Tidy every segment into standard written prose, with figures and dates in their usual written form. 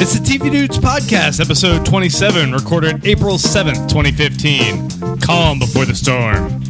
It's the TV Dudes Podcast, episode 27, recorded April 7th, 2015. Calm before the storm.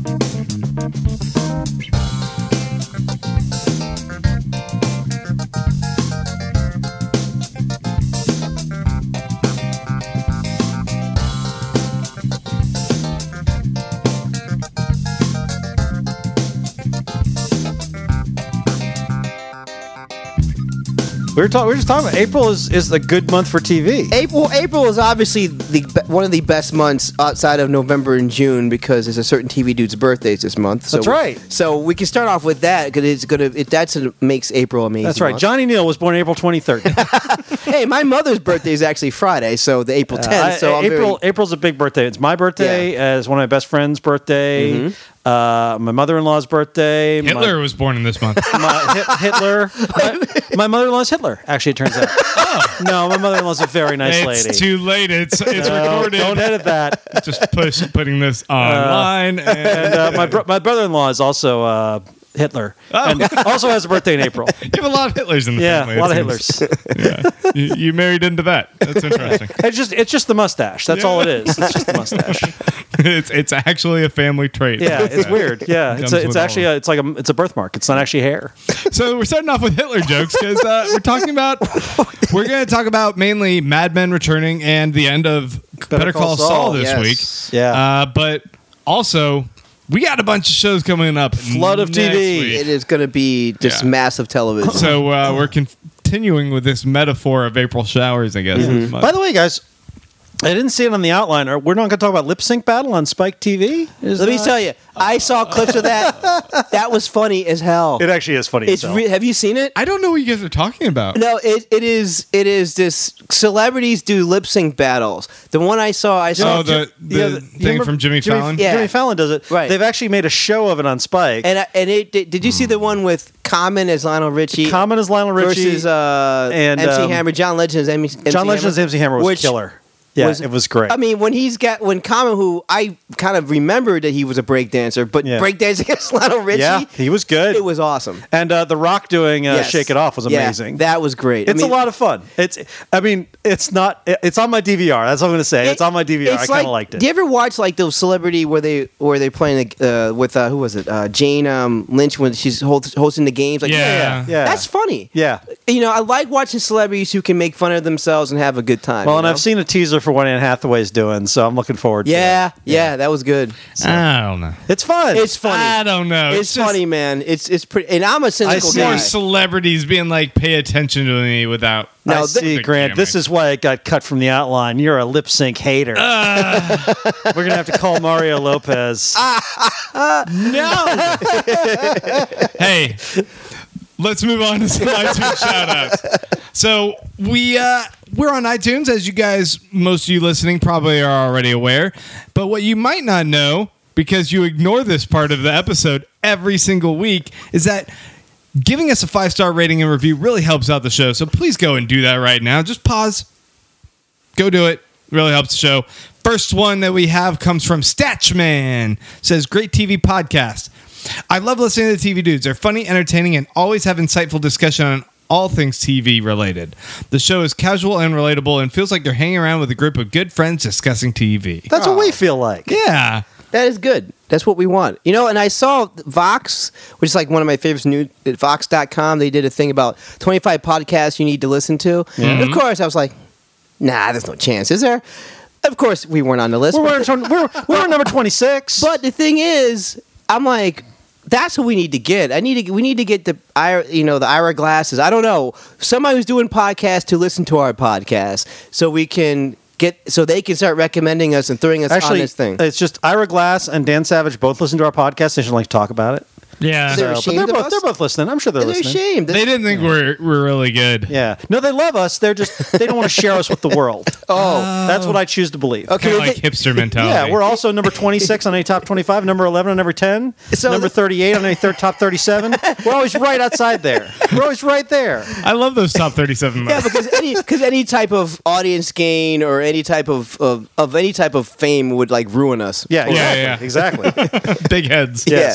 We were just talking about April is a good month for TV. April is obviously one of the best months outside of November and June because there's a certain TV dude's birthdays this month. That's right. So we can start off with that because that's what makes April amazing. That's right. month. Johnny Neal was born April 23rd. Hey, my mother's birthday is actually Friday, so the April 10th. April's a big birthday. It's my birthday. It's one of my best friend's birthday. Mm-hmm. My mother-in-law's birthday. Hitler was born in this month. Hitler. My mother-in-law's Hitler, actually, it turns out. No, my mother-in-law's a very nice lady. It's too late. It's recorded. Don't edit that. Just putting this online. And my brother-in-law is also Hitler. And also has a birthday in April. You have a lot of Hitlers in the family. Yeah, a lot of Hitlers. Yeah. You married into that. That's interesting. It's just the mustache. That's all it is. It's just the mustache. It's actually a family trait. Yeah, it's weird. Yeah, it's actually all. it's a birthmark. It's not actually hair. So we're starting off with Hitler jokes because we're going to talk about mainly Mad Men returning and the end of Better Call Saul this week. Yeah, but also we got a bunch of shows coming up. Flood of next TV. week. It is going to be just massive television. So we're continuing with this metaphor of April showers, I guess. Mm-hmm. By the way, guys, I didn't see it on the outline. We're not going to talk about Lip Sync Battle on Spike TV? Let me tell you, I saw clips of that. That was funny as hell. It actually is funny as hell. Have you seen it? I don't know what you guys are talking about. No, it is this celebrities do lip sync battles. The one I saw the thing from Jimmy Fallon? Yeah. Jimmy Fallon does it. Right. They've actually made a show of it on Spike. Did you see the one with Common as Lionel Richie? Common as Lionel Richie versus and MC Hammer. John Legend as MC John Hammer. Legend as MC Hammer was killer. Yeah, it was great. I mean, when Common, who I kind of remembered that he was a breakdancer, but breakdancing against Lionel Richie, yeah, he was good. It was awesome. And The Rock doing Shake It Off was amazing. That was great. It's a lot of fun. It's on my DVR. That's what I'm going to say. It's on my DVR. I kind of liked it. Do you ever watch like those celebrity where they playing with who was it? Jane Lynch when she's hosting the games? Like, yeah. That's funny. Yeah. You know, I like watching celebrities who can make fun of themselves and have a good time. Well, and I've seen a teaser for what Anne Hathaway's doing, so I'm looking forward to it. Yeah, that was good. So. I don't know. It's fun. It's funny. I don't know. It's funny, man. It's pretty. And I'm a cynical guy. More celebrities being like, pay attention to me without. Now, see, Grant, this is why it got cut from the outline. You're a lip sync hater. We're going to have to call Mario Lopez. No. Hey, let's move on to some iTunes shout-outs. So we're on iTunes, as you guys, most of you listening probably are already aware. But what you might not know, because you ignore this part of the episode every single week, is that giving us a 5-star rating and review really helps out the show. So please go and do that right now. Just pause. Go do it. Really helps the show. First one that we have comes from Statchman. Says, great TV podcast. I love listening to the TV Dudes. They're funny, entertaining, and always have insightful discussion on all things TV related. The show is casual and relatable and feels like they're hanging around with a group of good friends discussing TV. That's what we feel like. Yeah. That is good. That's what we want. You know, and I saw Vox, which is like one of my favorites, at Vox.com. They did a thing about 25 podcasts you need to listen to. Mm-hmm. And of course, I was like, nah, there's no chance, is there? Of course, we weren't on the list. We're number 26. But the thing is, I'm like, that's what we need to get. We need to get the Ira Glasses. I don't know, somebody who's doing podcasts to listen to our podcast, so we can so they can start recommending us and throwing us on this thing. It's just Ira Glass and Dan Savage both listen to our podcast. They should like talk about it. Yeah. They're ashamed of us? They're both listening. I'm sure they're listening. They're ashamed. They didn't think we're really good. Yeah. No, they love us. They don't want to share us with the world. That's what I choose to believe. Okay. Kind of like hipster mentality. Yeah, we're also number 26 on any top 25, number 11 on every 10, number 38 on any top 37. We're always right outside there. We're always right there. I love those top 37 Yeah, marks. because any type of audience gain or any type of any type of fame would like ruin us. Yeah, Yeah. exactly. Big heads. Yes.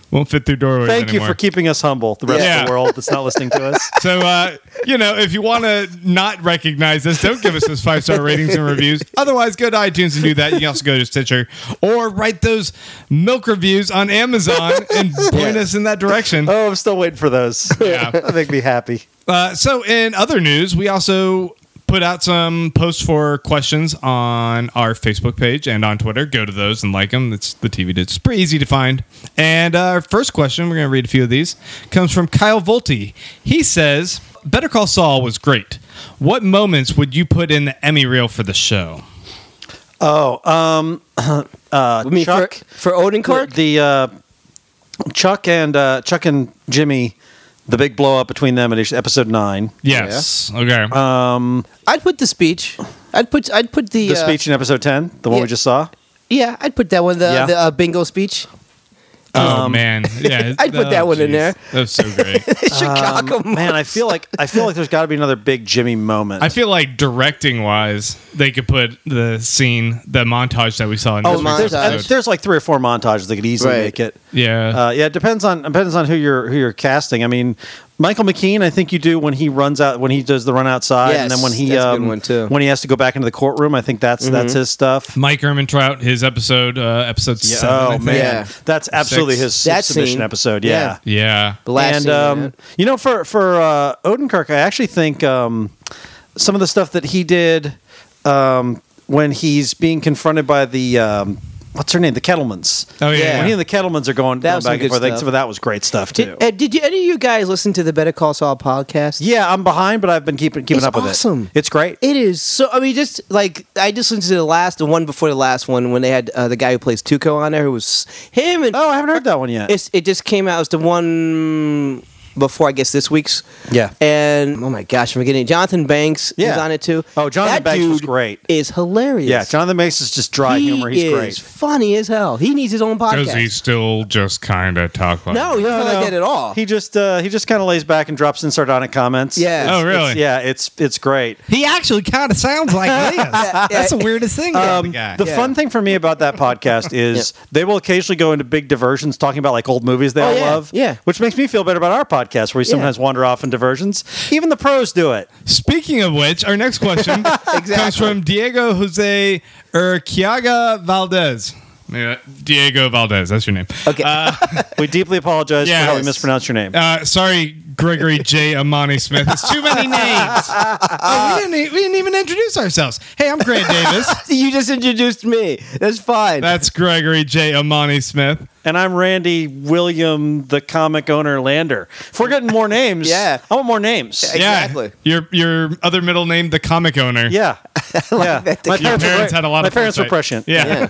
Won't fit through doorways Thank anymore. you for keeping us humble, the rest Yeah. of the world that's not listening to us. So, if you want to not recognize us, don't give us those 5-star ratings and reviews. Otherwise, go to iTunes and do that. You can also go to Stitcher or write those milk reviews on Amazon and point us in that direction. Oh, I'm still waiting for those. Yeah. That make me happy. So, in other news, we also put out some posts for questions on our Facebook page and on Twitter. Go to those and like them. It's the TV Dudes. It's pretty easy to find. And our first question, we're going to read a few of these, comes from Kyle Volte. He says, Better Call Saul was great. What moments would you put in the Emmy reel for the show? I mean, Chuck, for Odenkirk? the Chuck and Jimmy, the big blow up between them in episode 9. Yes. Okay. I'd put the speech. I'd put the The speech in episode 10, the one yeah. we just saw. Yeah, I'd put that one. Yeah. The bingo speech. oh, man. Yeah. I'd put that one in there. That was so great. Chicago. Man, I feel like there's got to be another big Jimmy moment. I feel like directing wise, they could put the scene, the montage that we saw in Oh, this week's montage. episode. there's like 3 or 4 montages that could easily Right. make it. Yeah. Yeah, it depends on who you're casting. I mean, Michael McKean, I think you do when he does the run outside, and then when he Yes, that's a good one, too. when he has to go back into the courtroom. I think that's his stuff. Mike Ehrmantraut, his episode 7. I Oh think. man, Yeah. that's absolutely his That submission scene. episode. Yeah. Yeah. The last And scene, for Odenkirk, I actually think some of the stuff that he did when he's being confronted by the what's her name, the Kettlemans. Oh, yeah. When he and the Kettlemans are going That was some back and good forth, I think stuff. some of that was great stuff too. Did you any of you guys listen to the Better Call Saul podcast? Yeah, I'm behind, but I've been keeping It's up with awesome. it. It's great. It is so. I mean, just like I just listened to the one before the last one when they had the guy who plays Tuco on there, who was him. And Oh, I haven't heard that one yet. it just came out. It was the one before, I guess, this week's. Yeah. And oh my gosh, I'm forgetting. Jonathan Banks is Yeah. on it too. Oh, Jonathan That Banks was dude great. Is hilarious. Yeah, Jonathan Banks is just dry humor. He's is great. funny as hell. He needs his own podcast. Does he still just kind of talk like No, he doesn't like that at all. He just kind of lays back and drops in sardonic comments. Yeah. Oh, really? It's great. He actually kind of sounds like this. That's the weirdest thing about the guy. The fun thing for me about that podcast is they will occasionally go into big diversions talking about like old movies they all yeah, love. yeah. Which makes me feel better about our podcast where we sometimes wander off in diversions. Even the pros do it. Speaking of which, our next question comes from Diego Jose Urquiaga Valdez. Yeah, Diego Valdez, that's your name. Okay. We deeply apologize for how we Yes. mispronounced your name. Sorry, Gregory J. Amani Smith. It's too many names. We didn't even introduce ourselves. Hey, I'm Grant Davis. You just introduced me. That's fine. That's Gregory J. Amani Smith. And I'm Randy William, the comic owner Lander. If we're getting more names, Yeah. I want more names. Exactly. Yeah, your other middle name, the comic owner. Yeah. Yeah. that. My Your parents had a lot my of parents were foresight. prescient. Yeah.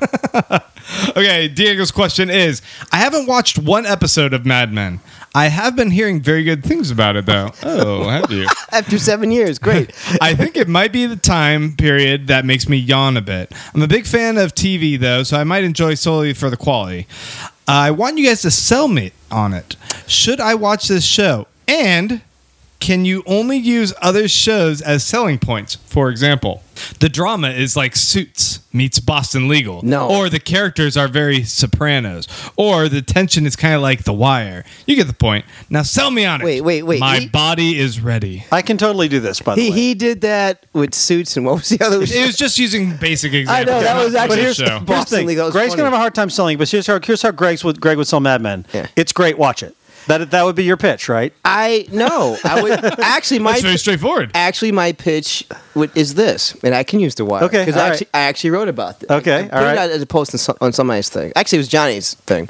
Okay, Diego's question is, I haven't watched one episode of Mad Men. I have been hearing very good things about it, though. Oh, have you? After 7 years, great. I think it might be the time period that makes me yawn a bit. I'm a big fan of TV, though, so I might enjoy solely for the quality. I want you guys to sell me on it. Should I watch this show? And can you only use other shows as selling points? For example, the drama is like Suits meets Boston Legal. No. Or the characters are very Sopranos. Or the tension is kind of like The Wire. You get the point. Now sell me on it. Wait. My body is ready. I can totally do this, by the way. He did that with Suits, and what was the other? It was just using basic I examples. know, that was not for actually- this show. Here's the Boston thing. Legal is Greg's funny. gonna have a hard time selling it, but here's how Greg would sell Mad Men. Yeah. It's great. Watch it. That would be your pitch, right? I would actually That's very straightforward. my pitch is this, and I can use The Wire. Okay, because all I right. actually wrote about this. Okay, I put all it right. out as a post on somebody's thing. Actually, it was Johnny's thing.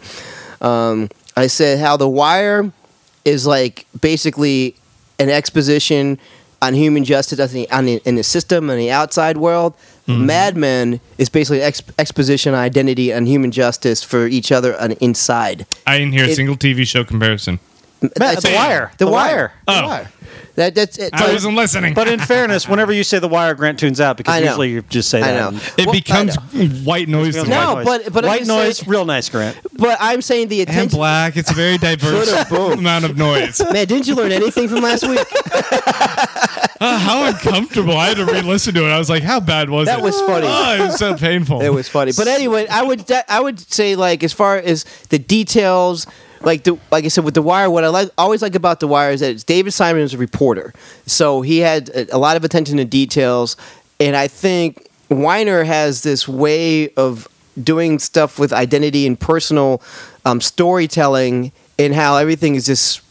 I said how The Wire is like basically an exposition on human justice in the system and the outside world. Mm-hmm. Mad Men is basically exposition on identity and human justice for each other on the inside. I didn't hear a It- single TV show comparison. That's The Wire. The The Wire. Wire. The Oh. Wire. That's it. I wasn't listening. But in fairness, whenever you say The Wire, Grant tunes out because I know. usually you just say I that. know. It Well, becomes I know. white noise to me. No, White noise. but I'm white just noise, saying- real nice, Grant. But I'm saying the And attention. black. It's a very diverse Boom. amount of noise. Man, didn't you learn anything from last week? How uncomfortable. I had to re-listen to it. I was like, how bad was it? That was funny. Oh, it was so painful. It was funny. But anyway, I would say, like, as far as the details, like I said with The Wire, what I always like about The Wire is that David Simon is a reporter, so he had a lot of attention to details, and I think Weiner has this way of doing stuff with identity and personal storytelling, and how everything is just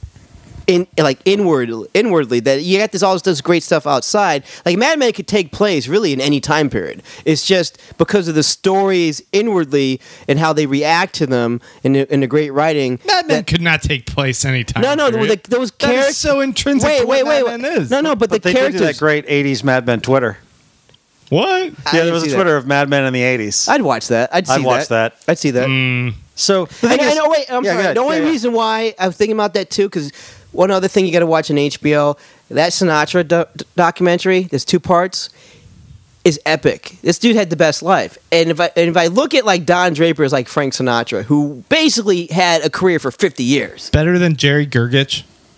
inwardly, that you got all this great stuff outside. Like Mad Men could take place really in any time period. It's just because of the stories inwardly and how they react to them in the great writing. Mad Men could not take place anytime. No, period. those That characters. is so intrinsic to what Mad Men is. No, but the they did characters. do that great 80s Mad Men Twitter. What? Yeah, there was a Twitter of Mad Men in the 80s. I'd watch that. I'd watch that. I'd see that. So, the And, thing is- wait, I'm Yeah, sorry. go ahead. The only Yeah, yeah. reason why I was thinking about that too, because one other thing you got to watch on HBO, that Sinatra documentary, there's 2 parts, is epic. This dude had the best life. And if I look at like Don Draper as like Frank Sinatra, who basically had a career for 50 years. Better than Jerry Gergich?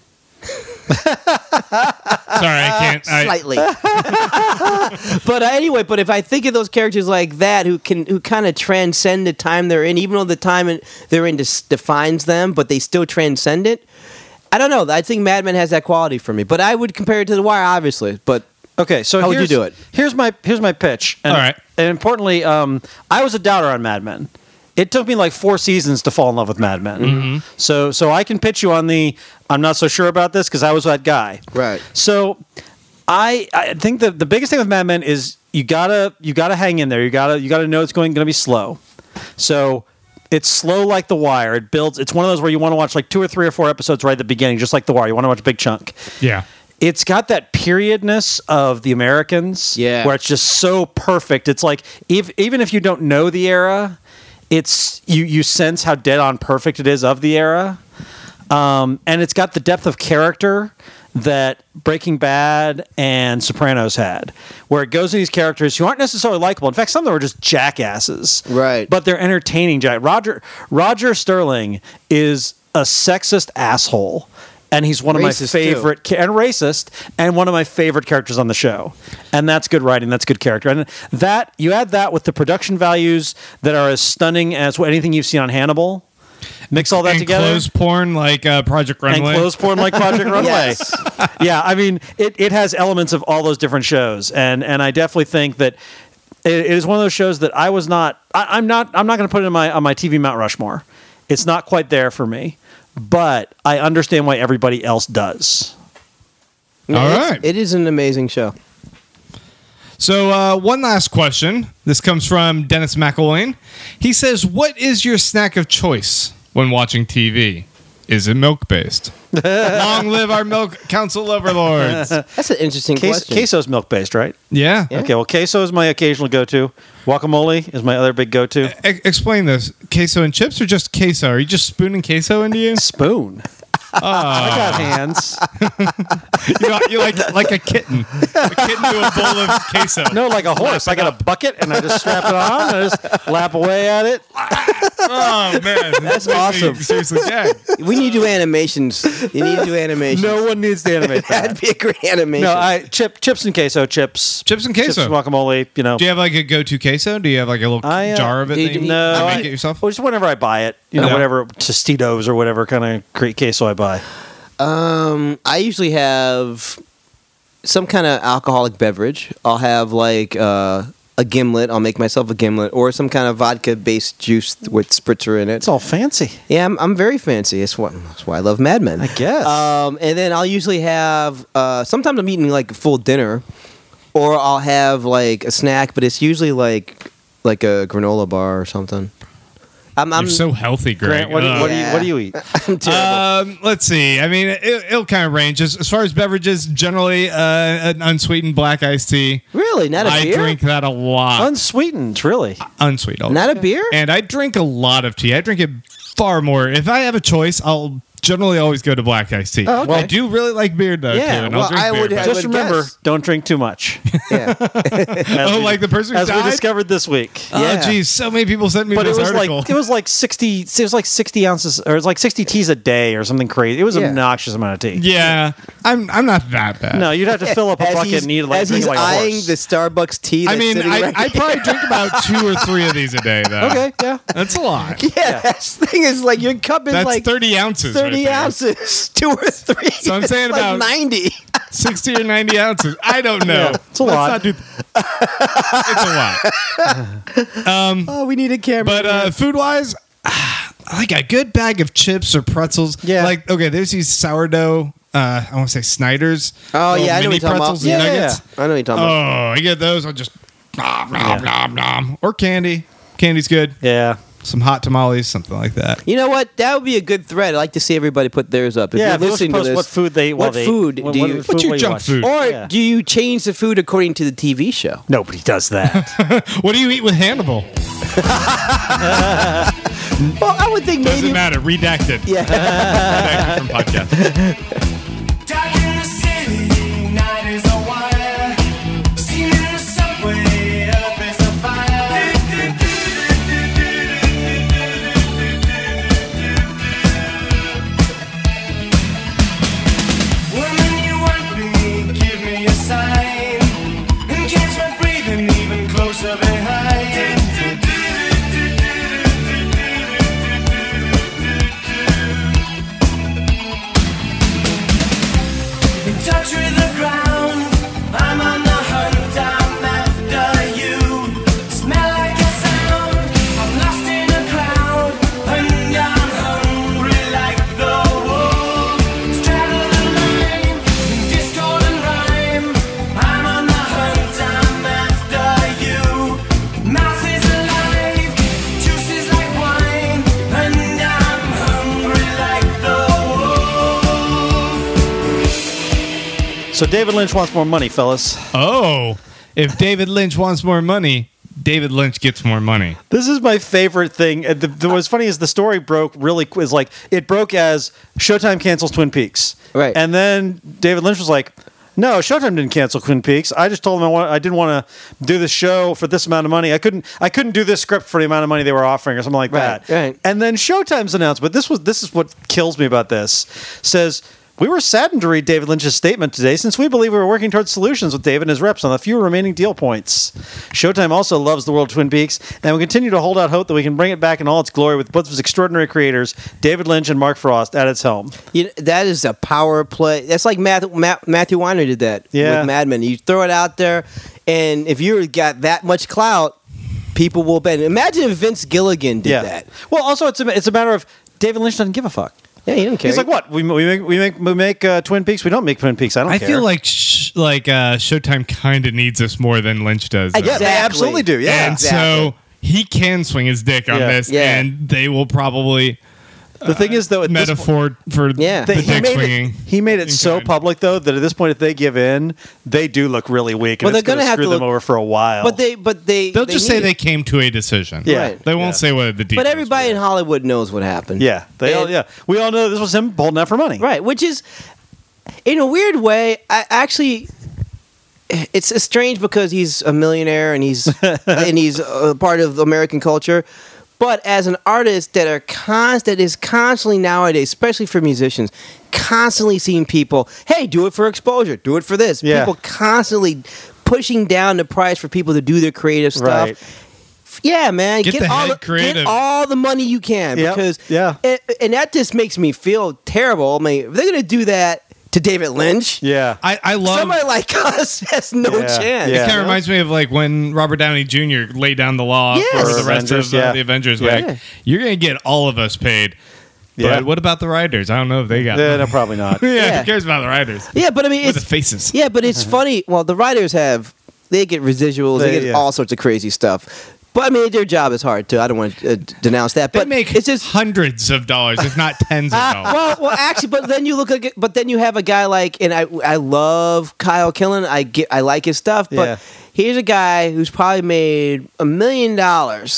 Sorry, I can't. Slightly. But anyway, but if I think of those characters like that who kind of transcend the time they're in, even though the time they're in defines them, but they still transcend it. I don't know. I think Mad Men has that quality for me. But I would compare it to The Wire, obviously. But Okay, so How would you here's- do it? Here's my pitch. And, All right. And importantly, I was a doubter on Mad Men. It took me like 4 seasons to fall in love with Mad Men. Mm-hmm. So I can pitch you on the I'm not so sure about this because I was that guy. Right. So I think the biggest thing with Mad Men is you gotta hang in there. You gotta know it's going to be slow. So it's slow like The Wire. It builds. It's one of those where you want to watch like 2 or 3 or 4 episodes right at the beginning, just like The Wire. You want to watch a big chunk. Yeah. It's got that periodness of the Americans, Yeah. where it's just so perfect. It's like even if you don't know the era, it's you sense how dead on perfect it is of the era, and it's got the depth of character that Breaking Bad and Sopranos had, where it goes to these characters who aren't necessarily likable. In fact, some of them are just jackasses, Right. But they're entertaining. Roger Sterling is a sexist asshole. And he's one of my Racist, favorite and racist, and one of my favorite characters on the show. And that's good writing. That's good character. And that you add that with the production values that are as stunning as anything you've seen on Hannibal. Mix all that and together. clothes porn like Project Runway. And clothes porn like Project Runway. Yes. Yeah, I mean, it has elements of all those different shows, and I definitely think that it is one of those shows that I was not. I'm not going to put it on my TV Mount Rushmore. It's not quite there for me. But I understand why everybody else does. All right. It is an amazing show. So one last question. This comes from Dennis McElwain. He says, what is your snack of choice when watching TV? Is it milk-based? Long live our milk council overlords. That's an interesting question. Queso's milk-based, right? Yeah. Yeah. Okay, well, queso is my occasional go-to. Guacamole is my other big go-to. Explain this. Queso and chips or just queso? Are you just spooning queso into you? Spoon. I got hands. You're like a kitten. A kitten to a bowl of queso. No, like a horse. I got a bucket, and I just strap it on, and I just lap away at it. Oh, man. That's awesome. Seriously, gag. We need to do animations. You need to do animations. No one needs to animate That'd that. be a great animation. No, chips and queso. Chips Chips and queso. Chips and guacamole, you know. Do you have like a go-to queso? Do you have like a little jar of it? do that you- you No, make it yourself? Well, just whenever I buy it, Yeah. whatever Tostitos or whatever kind of queso I buy. I usually have some kind of alcoholic beverage. I'll have like a gimlet. I'll make myself a gimlet, or some kind of vodka-based juice with spritzer in it. It's all fancy, Yeah, I'm very fancy. That's why I love Mad Men. I guess. And then I'll usually have. Sometimes I'm eating like a full dinner, or I'll have like a snack, but it's usually like a granola bar or something. I'm You're so healthy, Greg. Grant, what Ugh. do you eat? I'm terrible. Let's see. I mean, it'll kind of range. As far as beverages, generally an unsweetened black iced tea. Really, not a I beer. drink that a lot. Unsweetened, really. Unsweet. Not a beer. And I drink a lot of tea. I drink it far more. If I have a choice, I'll generally always go to black iced tea. Oh, okay. I do really like beer though. Yeah, too, and well, I'll drink I beer, would but- have- Just remember, guess. don't drink too much. Yeah. Oh, like the person who as we died? discovered this week. Oh, Yeah. geez, so many people sent me But this it was article. like 60. It was like 60 ounces, or it was like 60 teas a day, or something crazy. It was an Yeah. obnoxious amount of tea. yeah, I'm not that bad. No, you'd have to fill up a As bucket he's- and eat like as drink he's like a eyeing horse. the Starbucks tea. I That's mean, sitting right I probably drink about 2 or 3 of these a day though. Okay, yeah. That's a lot. Yeah, that's the thing is like your cup is That's like 30 ounces. 30 right there. ounces, 2 or 3. So I'm saying like about 90. 60 or 90 ounces. I don't know. Yeah, it's a lot. Not do it's a lot. Oh, we need a camera. But food wise, like a good bag of chips or pretzels. Yeah. Like, okay, there's these sourdough, I want to say Snyder's. oh little yeah, I know what mini you're talking about. pretzels and Yeah, nuggets. I know what you're talking about. Oh, I get those. I'll just nom, nom, nom, nom. Or candy. Candy's good. Yeah. Some hot tamales, something like that. You know what? That would be a good thread. I'd like to see everybody put theirs up. If Yeah, you're people listening should to post this, what food they what food do you? What's your will you junk watch? food? Or Yeah. do you change the food according to the TV show? Nobody does that. What do you eat with Hannibal? Well, I would think Doesn't maybe. matter. Redacted. Yeah. Redacted from podcast. Dark in the city, night is a wire. Steam in the subway, earth is a fire. Woman, you want me, give me a sign. And catch my breathing even closer behind. In touch with the ground, I'm on the hunt, I'm after you. Smell like a sound, I'm lost in a crowd, and I'm hungry like the wolf. Straddle the line, discord and rhyme. I'm on the hunt, I'm after you. Mouth is alive, juice is like wine, and I'm hungry like the wolf. So David Lynch wants more money, fellas. Oh, if David Lynch wants more money, David Lynch gets more money. This is my favorite thing. What's funny is the story broke really is like it broke as Showtime cancels Twin Peaks, Right. And then David Lynch was like, "No, Showtime didn't cancel Twin Peaks. I just told them I didn't want to do the show for this amount of money. I couldn't do this script for the amount of money they were offering or something like Right, that." right. And then Showtime's announcement. This is what kills me about this. Says. We were saddened to read David Lynch's statement today since we believe we were working towards solutions with David and his reps on the few remaining deal points. Showtime also loves the world of Twin Peaks and we continue to hold out hope that we can bring it back in all its glory with both of its extraordinary creators, David Lynch and Mark Frost, at its helm. You know, that is a power play. That's like Matthew Weiner did that Yeah. with Mad Men. You throw it out there, and if you got that much clout, people will bet. Imagine if Vince Gilligan did that. Well, also it's a matter of David Lynch doesn't give a fuck. Yeah, he didn't care. He's like, what? We make Twin Peaks. We don't make Twin Peaks. I don't I care. feel like Showtime kind of needs us more than Lynch does. though. yeah, they Exactly. absolutely do. Yeah. And exactly. so he can swing his dick on Yeah. this, Yeah. and they will probably the thing is though, at this metaphor for Yeah. the he dick made swinging. he made it so kind. public though that at this point, if they give in, they do look really weak, and Well, it's they're going to gonna have screw to them look- over for a while. but they They'll just say need they it. came to a decision. Yeah. Right. They won't Yeah. say what the details. But everybody were. in Hollywood knows what happened. yeah, we all know this was him holding out for money. Right, which is, in a weird way, it's strange because he's a millionaire and he's a part of American culture. But as an artist that is constantly nowadays, especially for musicians, constantly seeing people, hey, do it for exposure, do it for this. Yeah. People constantly pushing down the price for people to do their creative stuff. Right. Yeah, man, Get the head creative. get all the money you can Yep, because yeah. and that just makes me feel terrible. I mean, if they're gonna do that to David Lynch, Yeah. I love. somebody like us has no Yeah, chance. yeah. It kind of reminds me of like when Robert Downey Jr. laid down the law Yes. for the For rest Avengers, of yeah. the Avengers. Yeah. Like, you're going to get all of us paid. Yeah. But what about the writers? I don't know if they got Yeah, them. no, probably not. yeah, Yeah. who cares about the writers? Yeah, but I mean, With it's the faces. yeah, but it's funny. Well, the writers they get residuals, they get Yeah. all sorts of crazy stuff. But I mean, their job is hard too. I don't want to denounce that. They But make it's just hundreds of dollars, if not tens of dollars. well, actually, but then you look at, but then you have a guy like, and I love Kyle Killen. I like his stuff, but Yeah. here's a guy who's probably made $1 million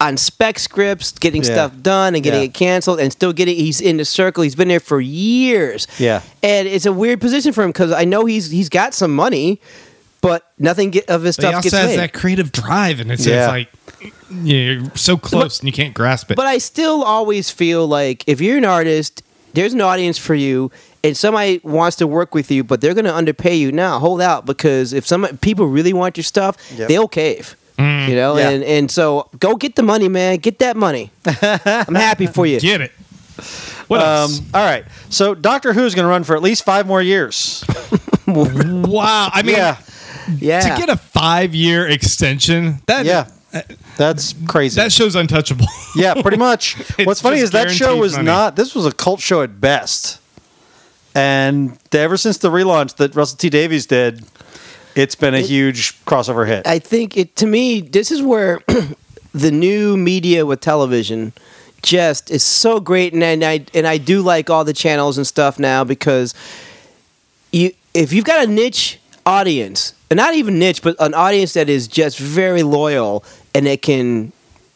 on spec scripts, getting Yeah. stuff done and getting Yeah. it canceled, and still getting. He's in the circle. He's been there for years. Yeah. and it's a weird position for him because I know he's got some money, but nothing of his But he stuff also gets has made. that creative drive, and it's Yeah. like you're so close and you can't grasp it. But I still always feel like if you're an artist, there's an audience for you, and somebody wants to work with you, but they're going to underpay you. Now, hold out, because if some people really want your stuff, Yep. they'll cave. You know, Yeah. and so go get the money, man. Get that money. I'm happy for you. Get it. What else? All right. So Doctor Who is going to run for at least 5 more years. Wow. I mean, Yeah. Yeah. to get a 5-year extension, that Yeah. That's crazy. that show's untouchable. Yeah, pretty much. What's funny just is that show guaranteed was money. not. This was a cult show at best, and ever since the relaunch that Russell T Davies did, it's been a huge crossover hit. I think to me, this is where the new media with television just is so great, and I do like all the channels and stuff now, because if you've got a niche audience, and not even niche, but an audience that is just very loyal, and it can,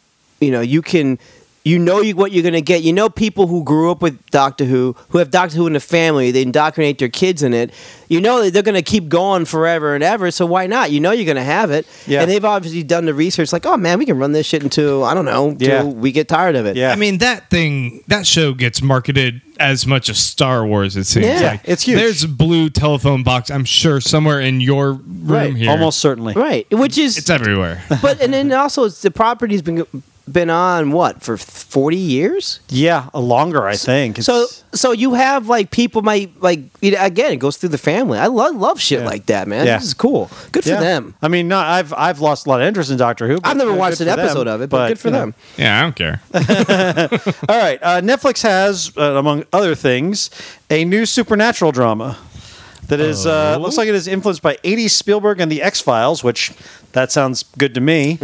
what you're going to get. You know, people who grew up with Doctor Who have Doctor Who in the family, they indoctrinate their kids in it. You know that they're going to keep going forever and ever, so why not? You know you're going to have it. Yeah. And they've obviously done the research, like, oh man, we can run this shit until, I don't know, Yeah. until we get tired of it. Yeah. I mean, that show gets marketed as much as Star Wars, it seems Yeah. like. It's huge. There's a blue telephone box, I'm sure, somewhere in your room Right. here. Almost certainly. Right. Which is, It's everywhere. but, and then also it's the property's been on what, for 40 years? Yeah, longer, I think. So you have like people again, it goes through the family. I love shit Yeah. like that, man. Yeah. This is cool. Good for Yeah. them. I mean, no, I've lost a lot of interest in Doctor Who. but I've never good watched for an them, episode of it, but good for you know. them. Yeah, I don't care. All right, Netflix has, among other things, a new supernatural drama that is looks like it is influenced by 80s Spielberg and the X-Files, which that sounds good to me.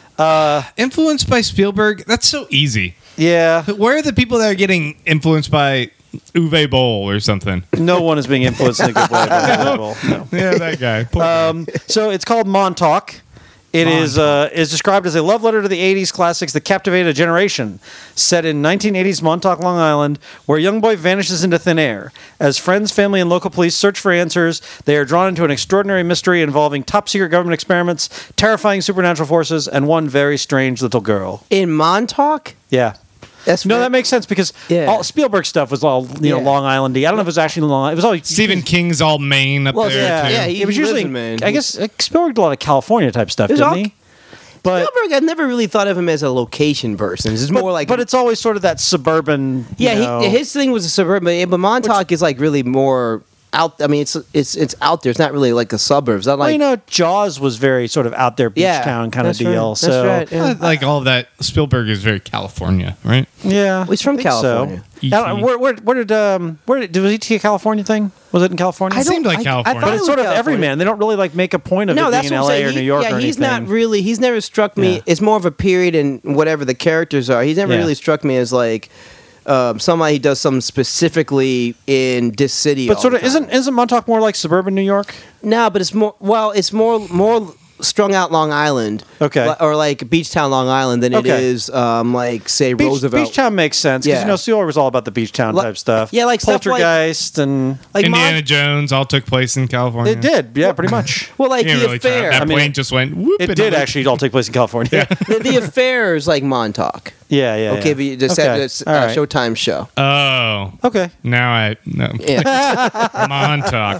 Influenced by Spielberg, that's so easy. Yeah, Where are the people that are getting influenced by Uwe Boll or something? no one is being influenced in a good way by Marvel. No. Yeah, that guy. Poor guy. So it's called Montauk. It is described as a love letter to the 80s classics that captivated a generation. Set in 1980s Montauk, Long Island, where a young boy vanishes into thin air. As friends, family, and local police search for answers, they are drawn into an extraordinary mystery involving top-secret government experiments, terrifying supernatural forces, and one very strange little girl. In Montauk? Yeah. That's No, fair. that makes sense because Yeah. all Spielberg stuff was all Yeah. Long Islandy. I don't know if it was actually Long. It was all Stephen King's all Maine up Well, there, yeah, too. yeah, he it was lives usually. in Maine. I guess Spielberg did a lot of California type stuff, There's didn't all- he? But Spielberg, I never really thought of him as a location person. It's more like, but it's always sort of that suburban. yeah, you know, his thing was a suburban, but Montauk is like really more out. I mean, it's out there. It's not really like the suburbs. Not well, like Jaws was very sort of out there beach Yeah, town kind of that's right, deal. that's So right, yeah. Like all of that, Spielberg is very California, right? yeah, He's from I think so. California. I don't- where did was ET a California thing? Was it in California? I It seemed don't- like I California. thought But it it's was sort of California. everyman. They don't really like make a point of No, it that's being in what I'm LA saying. or New York or he's anything. not really. He's never struck me. Yeah. It's more of a period in whatever the characters are. He's never Yeah. really struck me as like somebody who does something specifically in this city. But all sort the of time. isn't Montauk more like suburban New York? No, but it's more. Well, it's more strung out Long Island. Okay. Or like Beach Town, Long Island, than it Okay. is like say Roosevelt. Beach Town makes sense because Yeah. Spielberg was all about the Beach Town Like- type stuff. yeah, like stuff like- Poltergeist and Like Indiana Jones all took place in California. it did, yeah, pretty much. Well, like You can't the really tell. affair. That I mean, plane just went whoop. It and did all- actually all take place in California. the affair is like Montauk. Yeah. Okay, but you just Okay. it's All right. Showtime show. Oh, Okay. now I know. Yeah, Montauk.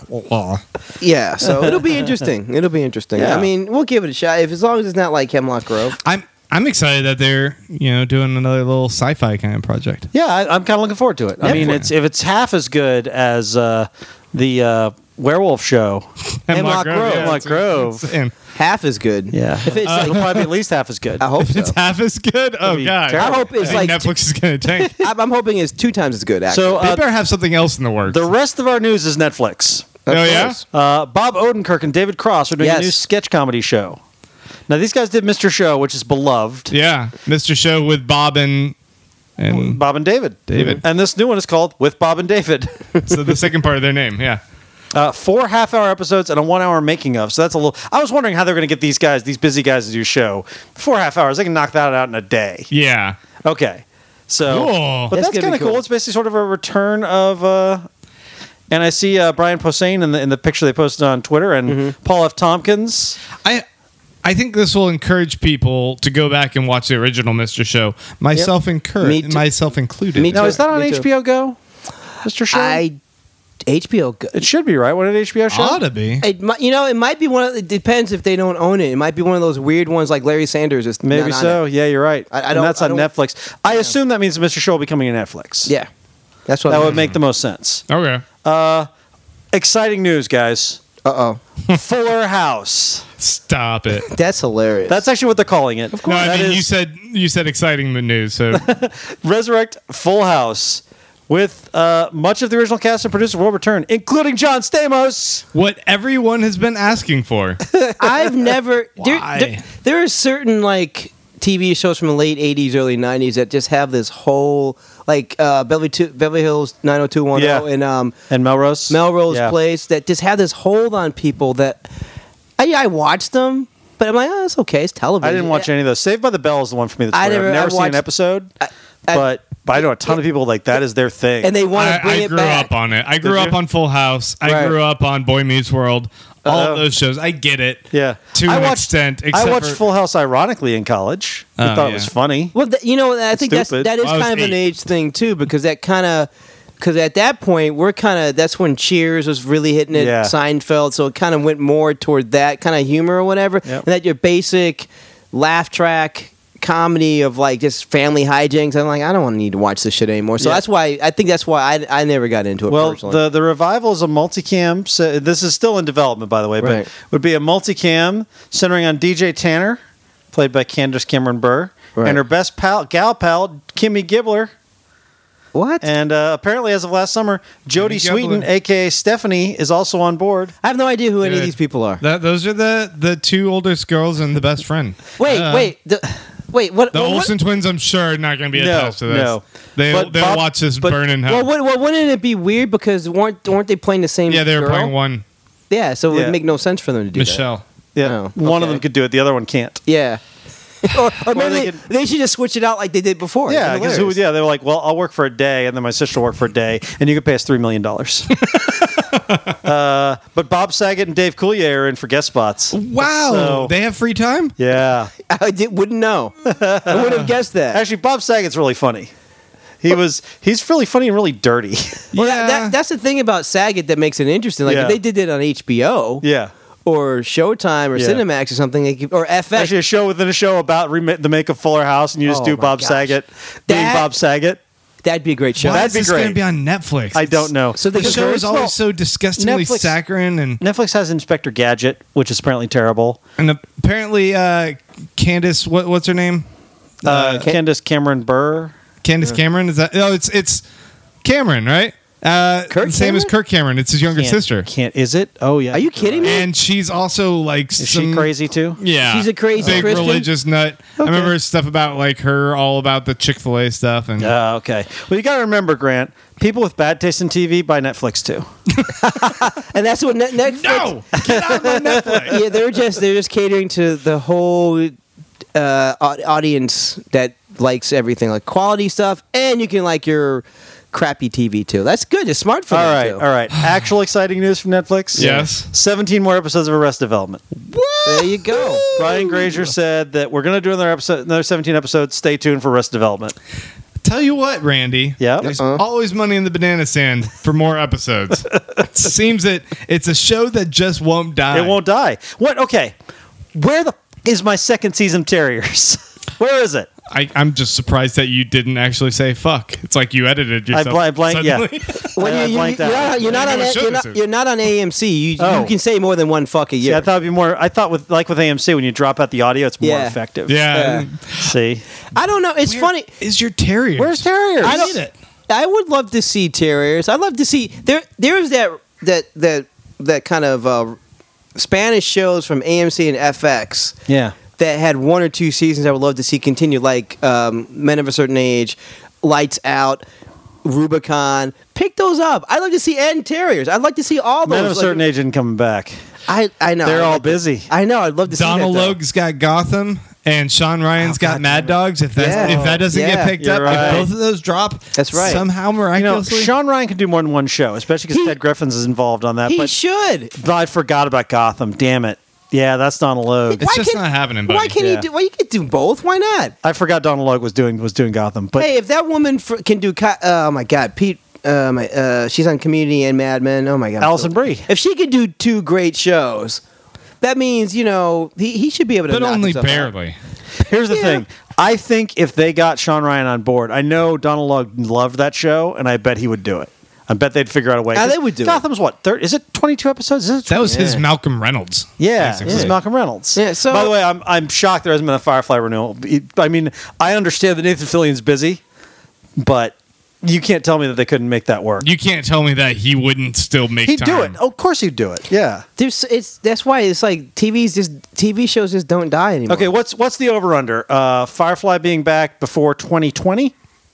yeah. So it'll be interesting. It'll be interesting. Yeah. I mean, we'll give it a shot. If as long as it's not like Hemlock Grove. I'm excited that they're doing another little sci-fi kind of project. Yeah, I'm kind of looking forward to it. I mean, if it's half as good as the werewolf show. Hemlock Grove. Hemlock Grove. And Half as good. Yeah, If it's it'll like, probably be at least half as good. I hope so. it's half as good. Oh be god! terrible. I hope it's I think like Netflix is going to tank. I'm hoping it's 2 times as good. Actually. So They better have something else in the works. the rest of our news is Netflix. Of Oh, yeah? course. Bob Odenkirk and David Cross are doing Yes. a new sketch comedy show. Now these guys did Mr. Show, which is beloved. Yeah, Mr. Show with Bob and Bob and David. David. And this new one is called With Bob and David. so the second part of their name. Yeah. 4 half-hour episodes and a 1 hour making of. So that's a little. I was wondering how they're going to get these busy guys to do a show. 4 half hours. They can knock that out in a day. Yeah. Okay. So, Cool. but That's that's gonna kind be of cool. cool. It's basically sort of a return of. And I see Brian Posehn in the picture they posted on Twitter, and Paul F. Tompkins. I think this will encourage people to go back and watch the original Mr. Show. Myself Me included. too. Myself included. Me Now, too. is that on Me too. HBO Go, Mr. Show? HBO. It should be, right? What an HBO show? Ought to be. It might be one. It depends if they don't own it. It might be one of those weird ones like Larry Sanders. Is Maybe not on so. it. Yeah, you're right. I And don't- that's I on don't- Netflix. I assume that means Mr. Show will be coming to Netflix. Yeah, that's what. That would make the most sense. Okay. Exciting news, guys. Fuller House. Stop it. That's hilarious. That's actually what they're calling it. No, I That mean is you said exciting news. So Resurrect Full House with much of the original cast and producers will return, including John Stamos. what everyone has been asking for. I've never. Why? There are certain like TV shows from the late '80s, early '90s that just have this whole like Beverly Hills 90210 and And Melrose. Melrose Yeah. Place that just have this hold on people that I watched them, but I'm like, oh, it's okay, it's television. I didn't watch any of those. Saved by the Bell is the one for me that's I weird. never- I've never I seen an watched- episode, I- but I know a ton of people like that is their thing. and they want to bring I it grew back. up on it. I grew Did up you? on Full House. I Right. grew up on Boy Meets World. All Uh-oh. of those shows. I get it. yeah, To I an watched, extent. I Except watched for, Full House ironically in college. I Oh, thought it yeah. was funny. Well, I think that Stupid. is Well, I was kind of an 8. age thing too, because at that point that's when Cheers was really hitting it, Yeah. Seinfeld, so it kind of went more toward that kind of humor or whatever, Yep. and that your basic laugh track comedy of like just family hijinks. I'm like, I don't want to need to watch this shit anymore. So Yeah. that's why I never got into it. Well, personally. the revival is a multicam. So this is still in development, by the way, Right. but would be a multicam centering on DJ Tanner, played by Candace Cameron Bure, Right. and her best gal pal Kimmy Gibbler. what? And apparently, as of last summer, Jodie Kimmy Sweetin, Gibbler. aka Stephanie, is also on board. I have no idea who any of Good. these people are. Those are the two oldest girls and the best friend. Wait, what? The what- Olsen twins, I'm sure, are not going to be No, attached to this. no. They'll But they'll Bob- watch this but- burn in hell. Well, wouldn't it be weird because weren't they playing the same? yeah, they were girl? playing one. Yeah, so it Yeah. would make no sense for them to do that. Michelle. Yeah, Oh, one of okay. them could do it, the other one can't. Yeah. or maybe they they should just switch it out like they did before. Yeah, It's because hilarious. they were like, well, I'll work for a day, and then my sister will work for a day, and you can pay us $3 million. But Bob Saget and Dave Coulier are in for guest spots. Wow. So- They have free time? Yeah. Wouldn't know. I would have guessed that. Actually, Bob Saget's really funny. He's really funny and really dirty. Well, Yeah. that's the thing about Saget that makes it interesting. Like Yeah. if they did it on HBO Yeah. or Showtime or Yeah. Cinemax or something, like, or FX. Actually, a show within a show about the make of Fuller House, and you just Oh do my Bob gosh. Saget being That- Bob Saget. that'd be a great show. Why That'd is be this going great. to be on Netflix? I don't know. So The they show is always so disgustingly Netflix- saccharine and Netflix has Inspector Gadget, which is apparently terrible. apparently Candace, what's her name? Candace Cameron Bure. Candace Cameron, is that? No, it's Cameron, right? Kirk same as Cameron? Kirk Cameron. It's his younger sister, Is it? Oh yeah. Are you kidding me? and she's also like Is she crazy too? Yeah, She's a crazy big Christian? religious nut. I remember stuff about like her, all about the Chick-fil-A stuff, and Okay. Well, you got to remember, Grant. People with bad taste in TV buy Netflix too. And that's what Netflix. no, get out of my Netflix. Yeah, they're just catering to the whole audience that likes everything, like quality stuff, and you can like your crappy TV too. That's good. It's smart for All them right, too. all right. Actual exciting news from Netflix. Yes. 17 more episodes of Arrested Development. There you go. Brian Grazer said that we're going to do another 17 episodes. Stay tuned for Arrested Development. Tell you what, Randy. Yeah. There's always money in the banana stand for more episodes. It seems that it's a show that just won't die. It won't die. What? Okay. Where the is my second season of Terriers? Where is it? I'm just surprised that you didn't actually say fuck. It's like you edited yourself. I blanked, yeah. suddenly. When blanked out. you're not I on know what show you're this not, is. you're not on AMC. Oh. You can say more than one fuck a year. Yeah, I thought it'd be more. I thought with AMC when you drop out the audio, it's more Yeah. effective. Yeah. Yeah. See, I don't know. It's funny. Is your terrier? where's Terriers? I need it. I would love to see Terriers. I'd love to see there's that kind of Spanish shows from AMC and FX Yeah. that had one or two seasons I would love to see continue, like Men of a Certain Age, Lights Out, Rubicon. Pick those up. I'd like to see Ed Terriers. I'd like to see all those. Men of a certain age isn't coming back. I know. They're I'd all like to- busy. I know. I'd love to see Donald that, though. Logue's got Gotham, and Sean Ryan's got Mad Dogs. If that doesn't Yeah, get picked you're up, right. if both of those drop, That's right. somehow You know, miraculously. Sean Ryan can do more than one show, especially because Ted Griffins is involved on that. He But should. I forgot about Gotham. Damn it. Yeah, that's Donald Logue. It's just not happening, buddy. Why can't Yeah. he do? Why you can do both? Why not? I forgot Donald Logue was doing Gotham. But Hey, if that woman can do, oh my God, Pete, she's on Community and Mad Men. Oh my God, Alison Brie. If she could do 2 great shows, that means he should be able to. but knock only himself out. barely. Here's the Yeah. thing. I think if they got Sean Ryan on board, I know Donald Logue loved that show, and I bet he would do it. I bet they'd figure out a way. Yeah, they would do it. Gotham's what? Is it 22 episodes? Is it That was his Yeah. Malcolm Reynolds. Yeah, basically. this is Malcolm Reynolds. Yeah, so- by the way, I'm shocked there hasn't been a Firefly renewal. I mean, I understand that Nathan Fillion's busy, but you can't tell me that they couldn't make that work. You can't tell me that he wouldn't still make He'd time. do it. Oh, of course he'd do it. Yeah. That's why it's like TV shows just don't die anymore. Okay, what's the over under? Firefly being back before 2020?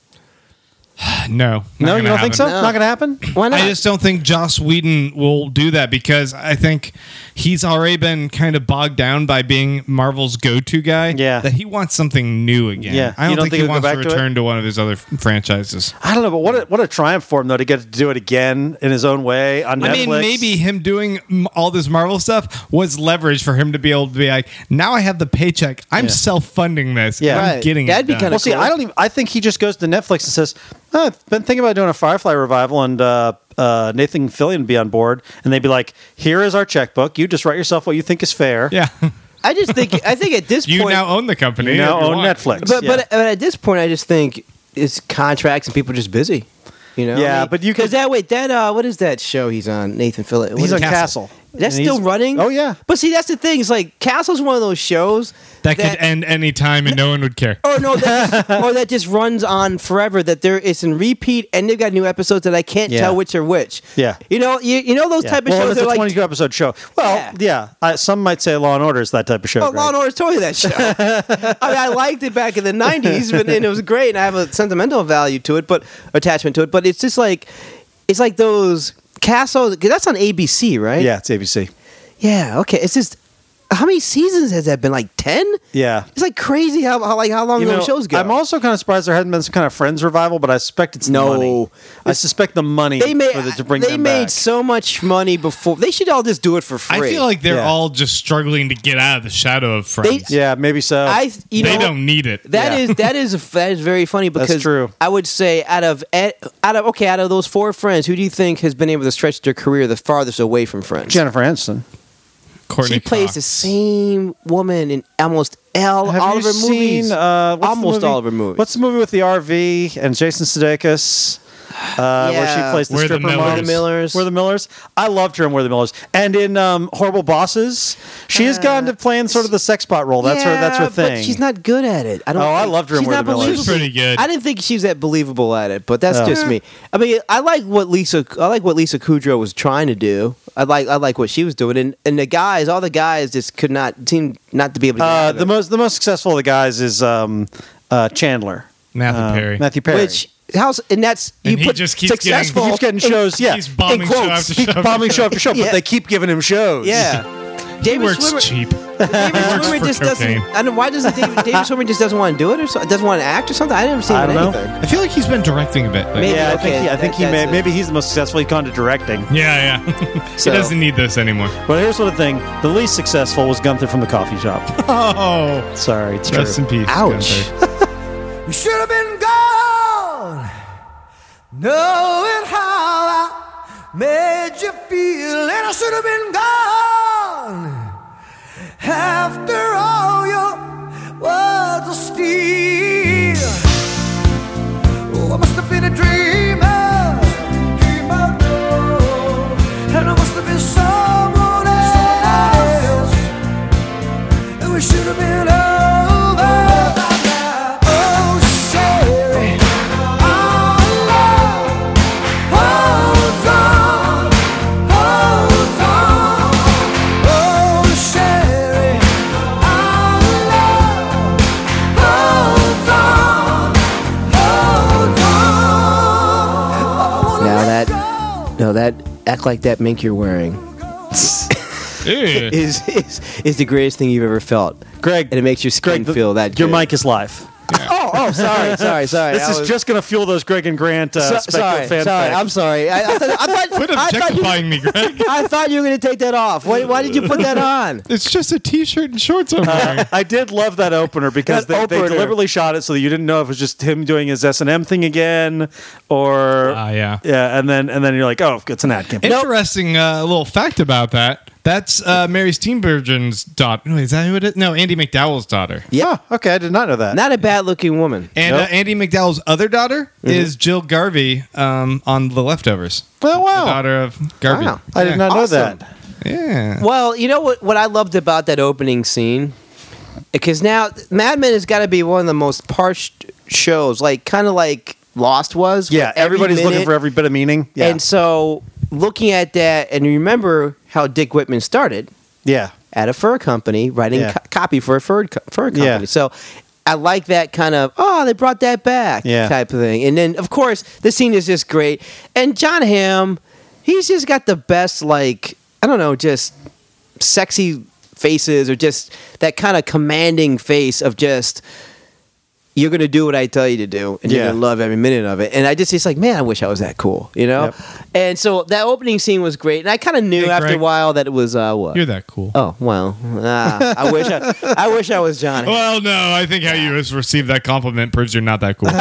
No. No, you don't think so? No. Not going to happen? Why not? I just don't think Joss Whedon will do that because I think he's already been kind of bogged down by being Marvel's go-to guy. Yeah. That he wants something new again. Yeah. I You don't don't think think he he'll go wants to back to it? return to one of his other franchises. I don't know, but what a triumph for him though to get to do it again in his own way on Netflix. I mean, maybe him doing all this Marvel stuff was leverage for him to be able to be like, now I have the paycheck. I'm Yeah. self-funding this. Yeah. I'm Right. getting That'd it be done. kinda Well, see, cool. I think he just goes to Netflix and says, oh, I've been thinking about doing a Firefly revival and Nathan Fillion would be on board. And they'd be like, here is our checkbook. You just write yourself what you think is fair. Yeah. I think at this You point, now own the company. You now if you own want. Netflix. but Yeah. but at this point, I just think it's contracts and people are just busy. You know? Yeah, but you because could- what is that show he's on? Nathan Fillion. He's What on is- Castle. That's And still he's- running. Oh, yeah. But see, that's the thing. It's like Castle's one of those shows That could end any time and no one would care. or no, or that just runs on forever. That it's in repeat, and they've got new episodes that I can't Yeah. tell which are which. Yeah. you know those type of well, shows. it's That a are like 22 episode show. Well, yeah. Some might say Law and Order is that type of show. Oh, Law and Order is totally that show. I mean, I liked it back in the '90s, and it was great, and I have a sentimental value to it, but attachment to it. But it's just like those Castle. 'Cause that's on ABC, right? Yeah, it's ABC. Yeah. Okay. It's just how many seasons has that been? Like 10? Yeah. It's like crazy how long those shows go. I'm also kind of surprised there hadn't been some kind of Friends revival, but I suspect it's the No. money. I suspect the money they made to bring they them made back. so much money before. They should all just do it for free. I feel like they're Yeah. all just struggling to get out of the shadow of Friends. Yeah, maybe so. you They know, don't need it. That Yeah. is very funny because true. I would say out of those 4 Friends, who do you think has been able to stretch their career the farthest away from Friends? Jennifer Aniston. Courtney She plays Cox. the same woman in almost all Have of you her seen movies. what's the Almost movie? all of her movies. What's the movie with the RV and Jason Sudeikis? Where she Yeah. plays the We're the stripper Millers. mom. We're the Millers. We're the Millers. I loved her in We're the Millers. And in Horrible Bosses, she has gone to playing sort of the sex bot role. That's her thing. But she's not good at it. I don't. Oh, I think- loved her in she's We're not the Millers. believable. She's pretty good. I didn't think she was that believable at it, but that's Oh. just me. I mean, I like what Lisa Kudrow was trying to do. I like what she was doing, and all the guys just could not seem not to be able to. Get out of the it. most successful of the guys is Chandler. Matthew Perry. Matthew Perry. Which and that's And you he put just keeps getting- successful. He keeps getting shows, yeah. He's bombing in show quotes. after He's show. bombing show after show, Yeah. but they keep giving him shows. Yeah, He David works Schwimmer. cheap. David works Schwimmer for just cocaine. doesn't. I don't know why doesn't David Schwimmer just doesn't want to do it or doesn't want to act or something. I never seen I him in don't know. anything. I feel like he's been directing a bit. Like, Maybe. Yeah, Okay, I think that's it. maybe he's the most successful. He's gone to directing. Yeah. So- He doesn't need this anymore. But here's what the thing: the least successful was Gunther from the coffee shop. Oh, Sorry, it's rest true. in peace. Ouch. Gunther. You should have been gone, knowing how I made you feel, and I should have been gone after all your words of steel. Oh, I must have been a dreamer, and I must have been someone else, and we should have been over. Oh, Sherry, our love holds on, holds on. know that act like that mink you're wearing Ew. is the greatest thing you've ever felt. Greg, And it makes your skin feel that your good. mic is live. Oh, sorry. This is just going to fuel those Greg and Grant sorry. fan I'm sorry. I thought Quit I thought you, objectifying me, Greg. I thought you were going to take that off. Why did you put that on? It's just a t-shirt and shorts I'm wearing. I did love that opener because That they opener. deliberately shot it so that you didn't know if it was just him doing his S&M thing again or Yeah. yeah, and then you're like, oh, it's an ad campaign. Interesting little fact about that. That's Mary Steenburgen's daughter. No, is that who it is? No, Andy McDowell's daughter. Yeah. Oh, okay, I did not know that. Not a bad looking woman. And Nope. Andy McDowell's other daughter is Jill Garvey on The Leftovers. Oh, wow. The daughter of Garvey. Wow. I did not know Awesome. that. Yeah. Well, you know what I loved about that opening scene? Because now Mad Men has got to be one of the most parsed shows, like kind of like Lost was. Yeah, where every everybody's looking minute- for every bit of meaning. Yeah. And so looking at that, and remember how Dick Whitman started yeah. at a fur company, writing Yeah. copy for a fur company. Yeah. So I like that kind of, they brought that back Yeah. type of thing. And then, of course, the scene is just great. And John Hamm, he's just got the best, like, I don't know, just sexy faces or just that kind of commanding face of just, you're going to do what I tell you to do, and you're Yeah. going to love every minute of it. And it's like, man, I wish I was that cool, you know? Yep. And so that opening scene was great. And I kind of knew Hey, after Greg. a while that it was, what? You're that cool. Oh, well, I wish I was John Hamm. Well, no, I think how you received that compliment proves you're not that cool.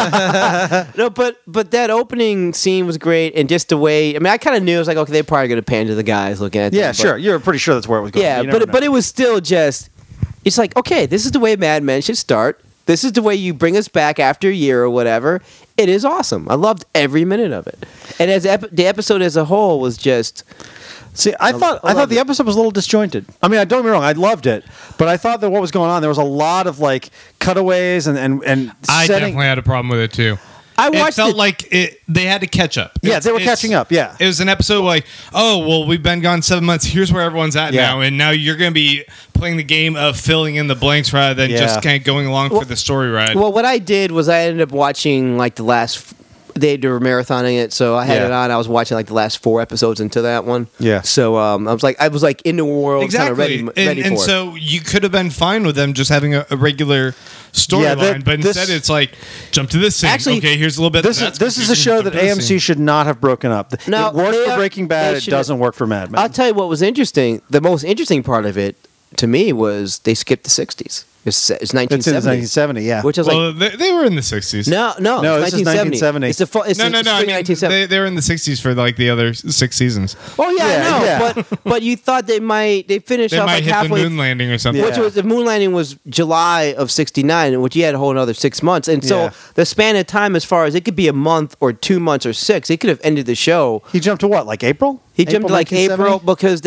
No, but that opening scene was great, and just the way, I mean, I kind of knew, I was like, okay, they're probably going to pan to the guys looking at Yeah, them, but- sure. You're pretty sure that's where it was going. Yeah, You never know. but it was still just, it's like, okay, this is the way Mad Men should start. This is the way you bring us back after a year or whatever. It is awesome. I loved every minute of it. And as the episode as a whole was just, See, I thought loved the it. episode was a little disjointed. I mean, don't get me wrong, I loved it, but I thought that what was going on, there was a lot of like cutaways and I setting. definitely had a problem with it too. I It watched felt it. like they had to catch up. Yeah, they were catching up, yeah. It was an episode like, oh, well, we've been gone 7 months. Here's where everyone's at Yeah. now. And now you're going to be playing the game of filling in the blanks rather than Yeah. just kind of going along for the story ride. Well, what I did was I ended up watching like the last. They were marathoning it, so I had Yeah. it on. I was watching like the last 4 episodes into that one. Yeah. So I was like in the world, kind of exactly. ready and for it. so you could have been fine with them just having a regular storyline, but this- instead it's like, jump to this scene. Actually, okay, here's a little bit. This is a show that AMC should not have broken up. No, it worked they for are- Breaking they Bad. It should- doesn't work for Mad Men. I'll tell you what was interesting. The most interesting part of it to me was they skipped the 60s. It's It's in 1970. 1970, yeah. Which I was like, Well, they were in the 60s. no, No, this is 1970. It's the it's No, the no, no. I spring mean, 1970. they were in the 60s for like the other 6 seasons. Oh yeah, Yeah, I know. yeah. But you thought they finished They off might like hit the halfway. moon landing or something. Yeah. Which was the moon landing was July of '69, which you had a whole another 6 months, and so Yeah. the span of time, as far as it could be a month or 2 months or 6, it could have ended the show. He jumped to what, like April? He jumped to like 1970? April because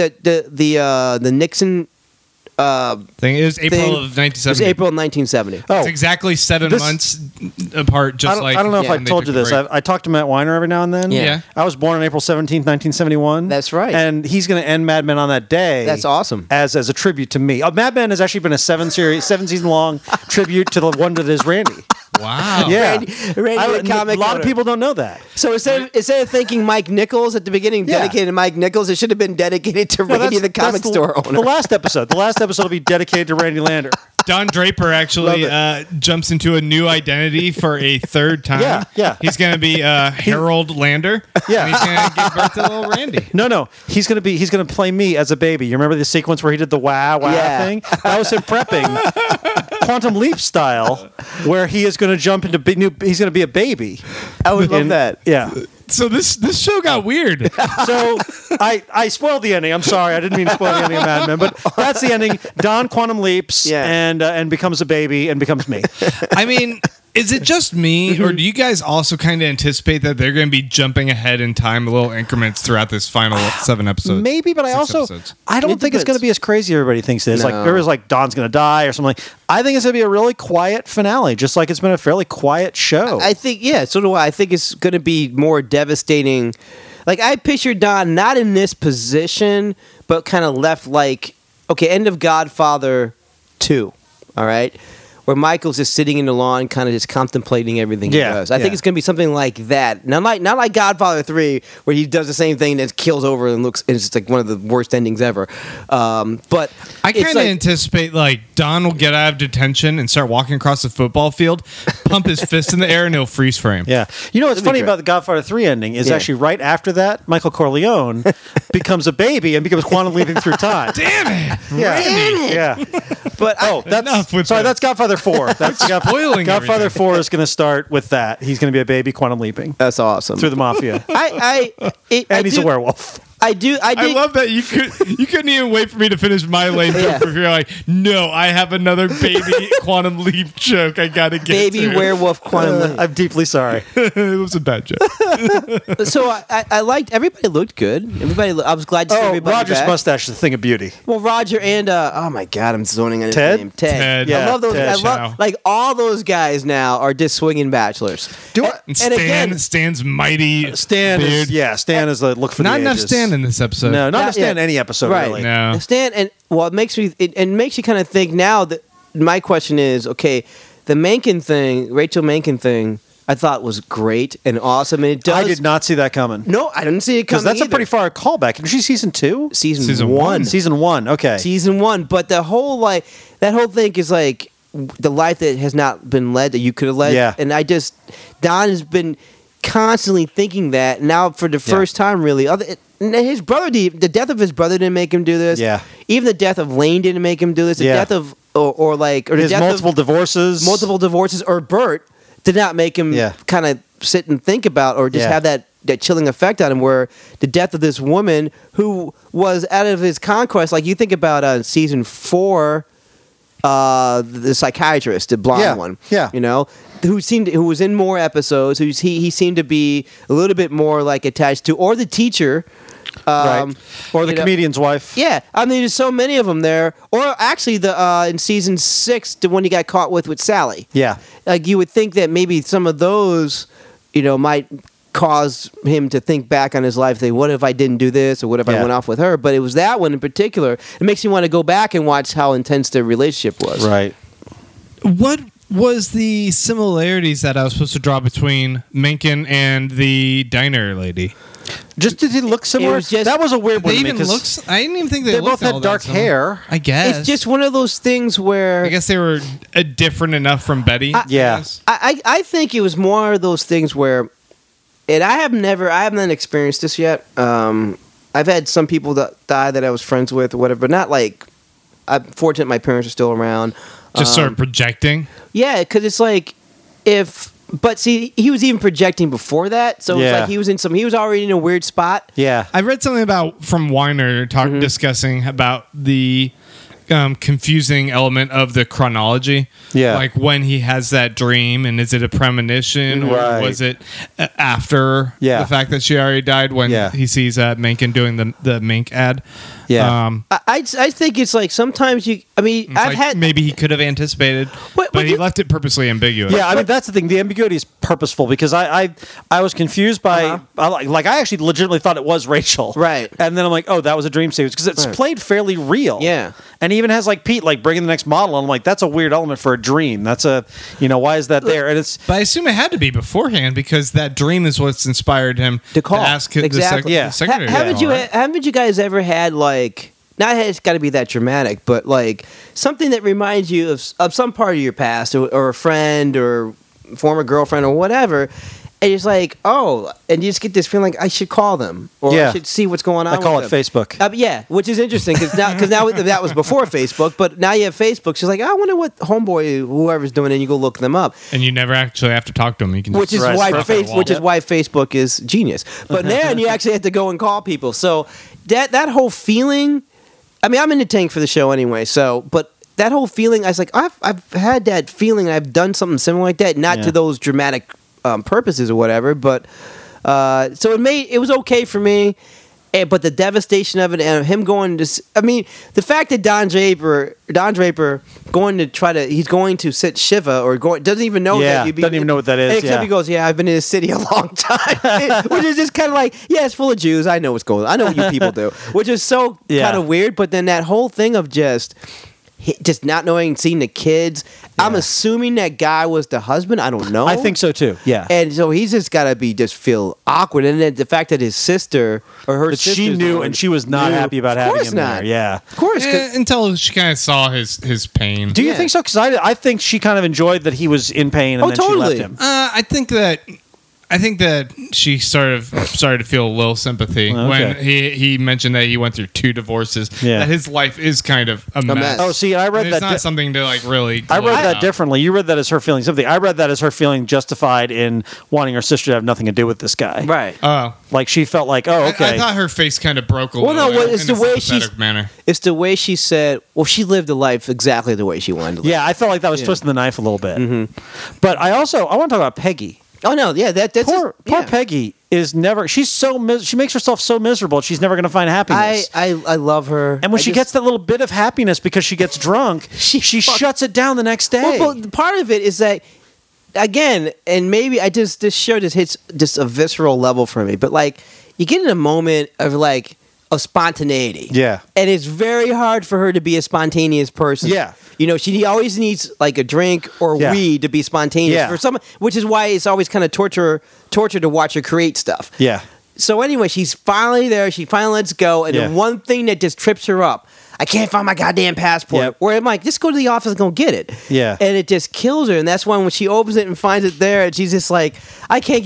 the Nixon Thing. It was April thing of was 1970. April of 1970. Oh, It's exactly 7 This- months apart. Just I don't know if I when they told took you a this. break. I talk to Matt Weiner every now and then. Yeah. I was born on April 17th, 1971. That's right. And he's going to end Mad Men on that day. That's awesome. As a tribute to me. Mad Men has actually been a 7-season long tribute to the one that is Randy. Wow. Yeah. Randy the comic a lot of owner. people don't know that. So instead of thinking Mike Nichols at the beginning, Yeah. dedicated to Mike Nichols, it should have been dedicated to No, Randy the comic store owner. The last episode. The last episode will be dedicated to Randy Lander. Don Draper actually jumps into a new identity for a third time. Yeah, yeah. He's going to be Harold Lander. Yeah. And he's going to give birth to little Randy. No. He's gonna play me as a baby. You remember the sequence where he did the wow Yeah. thing? That was him prepping Quantum Leap style, where he is gonna jump into he's gonna be a baby. I would love that. Yeah. So this show got weird. So I spoiled the ending. I'm sorry, I didn't mean to spoil the ending of Mad Men, but that's the ending. Don quantum leaps Yeah. and becomes a baby and becomes me. I mean, is it just me, or do you guys also kind of anticipate that they're going to be jumping ahead in time, little increments throughout this final 7 episodes? Maybe, but I 6 also episodes. I don't It think it's depends. going to be as crazy as everybody thinks it is. Like No. there was like Don's going to die or something. Like I think it's going to be a really quiet finale, just like it's been a fairly quiet show. I think, yeah, so do I. I think it's going to be more devastating. Like, I picture Don not in this position, but kind of left like, okay, end of Godfather 2, all right? where Michael's just sitting in the lawn, kind of just contemplating everything he Yeah, does. I think yeah. it's going to be something like that. Not like Godfather 3, where he does the same thing and then kills over and looks. And it's just like one of the worst endings ever. But I it's kind of like- anticipate like Don will get out of detention and start walking across the football field, pump his fist in the air, and he'll freeze frame. Yeah. You know what's That'd be funny great. about the Godfather 3 ending is Yeah. actually right after that, Michael Corleone becomes a baby and becomes quantum leaping through time. Damn it! Yeah. Yeah. But Oh, Enough that's with sorry. that. That's Godfather 4. That's spoiling Godfather everything. 4 is going to start with that. He's going to be a baby quantum leaping that's awesome. through the mafia, And he's a werewolf. I do. I I dig- love that you couldn't even wait for me to finish my lame Yeah. joke. If you're like, no, I have another baby quantum leap joke. I gotta get baby to. werewolf quantum leap. I'm deeply sorry. It was a bad joke. So I liked. Everybody looked good. I was glad to see Oh, everybody Roger's back. mustache is a thing of beauty. Well, Roger and oh my God, I'm zoning on his Ted? name. Ted. Ted. I love those. Ted I Chow. love like all those guys now are just swinging bachelors. Do and, I- And and again, Stan's mighty Stan beard. is Stan is the look for Not the enough ages. Stan in this episode. No, not Not enough Stan yet. any episode Right. really. No. Stan, and well, it makes you kind of think now that my question is, okay, the Mencken thing, Rachel Mencken thing, I thought was great and awesome, and it does. I did not see that coming. No, I didn't see it coming. Because that's a either. pretty far callback. Isn't she season 2? season one. one. Season 1, okay. Season one, but the whole that whole thing is like the life that has not been led that you could have led. Yeah. And Don has been constantly thinking that now for the first time, really. His brother, the death of his brother didn't make him do this. Yeah. Even the death of Lane didn't make him do this. The Yeah. death of or the His death multiple of divorces. multiple divorces or Bert did not make him Yeah. kind of sit and think about or just Yeah. have that chilling effect on him, where the death of this woman who was out of his conquest, like you think about season 4, the psychiatrist, the blonde Yeah, one, yeah. you know, who was in more episodes, he seemed to be a little bit more like attached to, or the teacher, right. Or the you know- comedian's wife. yeah, I mean, there's so many of them there. Or actually, the in season 6, the one he got caught with Sally. Yeah. Like you would think that maybe some of those, might cause him to think back on his life. Say, what if I didn't do this, or what if I Yeah. went off with her? But it was that one in particular. It makes me want to go back and watch how intense their relationship was. Right. What was the similarities that I was supposed to draw between Mencken and the diner lady? Just did he look similar? was just- that was a weird one They to me, even 'cause looks. I didn't even think they, they looked both all had that dark similar. hair. I guess. It's just one of those things where I guess they were different enough from Betty. Yeah. guess. I think it was more of those things where, and I haven't experienced this yet. I've had some people that die that I was friends with or whatever, but not like. I'm fortunate my parents are still around. Just sort of projecting. Yeah, because it's like but see, he was even projecting before that, so it's Yeah. like he was already in a weird spot. Yeah. I read something about from Weiner discussing about the confusing element of the chronology. Yeah. Like when he has that dream, and is it a premonition or Right. was it after Yeah. the fact that she already died when Yeah. he sees Mencken doing the Mink ad? Yeah. I think it's like sometimes it's I've like had maybe he could have anticipated, But but he you- left it purposely ambiguous. Yeah, I mean that's the thing. The ambiguity is purposeful because I was confused by I actually legitimately thought it was Rachel, Right. And then I'm like, oh, that was a dream sequence because it's Right. played fairly real, Yeah. And he even has like Pete like bringing the next model, and I'm like, that's a weird element for a dream. That's why is that there? And it's But I assume it had to be beforehand because that dream is what's inspired him To call. ask Exactly. Yeah. the secretary. haven't to call, right? haven't you guys ever had like, not it's got to be that dramatic, but like something that reminds you of some part of your past or a friend or former girlfriend or whatever, and it's like, oh, and you just get this feeling like I should call them or Yeah. I should see what's going on. I call with it them. Facebook. Yeah, which is interesting because now that was before Facebook, but now you have Facebook. She's like, I wonder what homeboy whoever's doing, and you go look them up. And you never actually have to talk to him. You can Which just is Right, why perfect. which is why Facebook is genius. But then you actually have to go and call people. So that whole feeling. I mean, I'm in the tank for the show anyway. So, but that whole feeling, I was like, I've had that feeling. I've done something similar like that, not Yeah. to those dramatic purposes or whatever. But so it was okay for me. But the devastation of it and him going to, I mean, the fact that Don Draper he's going to sit Shiva or doesn't even know Yeah, that. doesn't even know what that is, Except yeah. he goes, yeah, I've been in this city a long time. Which is just kind of like, yeah, it's full of Jews. I know what's going on. I know what you people do. Which is so Yeah. kind of weird. But then that whole thing of just, just not knowing, seeing the kids. I'm assuming that guy was the husband. I don't know. I think so too. Yeah. And so he's just got to be just feel awkward, and then the fact that his sister or her But she sister's the knew, one and she was not knew. happy about Of having course him not. there. Yeah. Of course. 'cause- Until she kind of saw his pain. Do you Yeah. think so? Because I think she kind of enjoyed that he was in pain, and Oh, then totally. she left him. I think that she started to feel a little sympathy Okay. when he mentioned that he went through 2 divorces. Yeah. That his life is kind of a mess. mess. Oh, see, I read And it's that. not something to like really. I read gloat that about. differently. You read that as her feeling something. I read that as her feeling justified in wanting her sister to have nothing to do with this guy. right. Oh, Like she felt like, oh, okay. I thought her face kind of broke a Well, little. no, well, it's in the a way sympathetic she's- manner. It's the way she said. Well, she lived a life exactly the way she wanted to live. Yeah, I felt like that was twisting the knife a little bit. Mm-hmm. But I want to talk about Peggy. Oh no, yeah, that's Poor yeah. Peggy is never. She's so she makes herself so miserable. She's never going to find happiness. I love her. and when I she just- gets that little bit of happiness because she gets drunk, she shuts it down the next day. Well, but part of it is that, again, and maybe this show just hits just a visceral level for me. But like, you get in a moment of like of spontaneity. Yeah. and it's very hard for her to be a spontaneous person. Yeah. you know, she always needs like a drink or Yeah. weed to be spontaneous Yeah. for some, which is why it's always kind of torture to watch her create stuff. yeah. So anyway, she's finally there. She finally lets go, and Yeah. the one thing that just trips her up, I can't find my goddamn passport. Yep. Where I'm like, just go to the office and go get it. Yeah. And it just kills her. And that's when she opens it and finds it there, and she's just like, I can't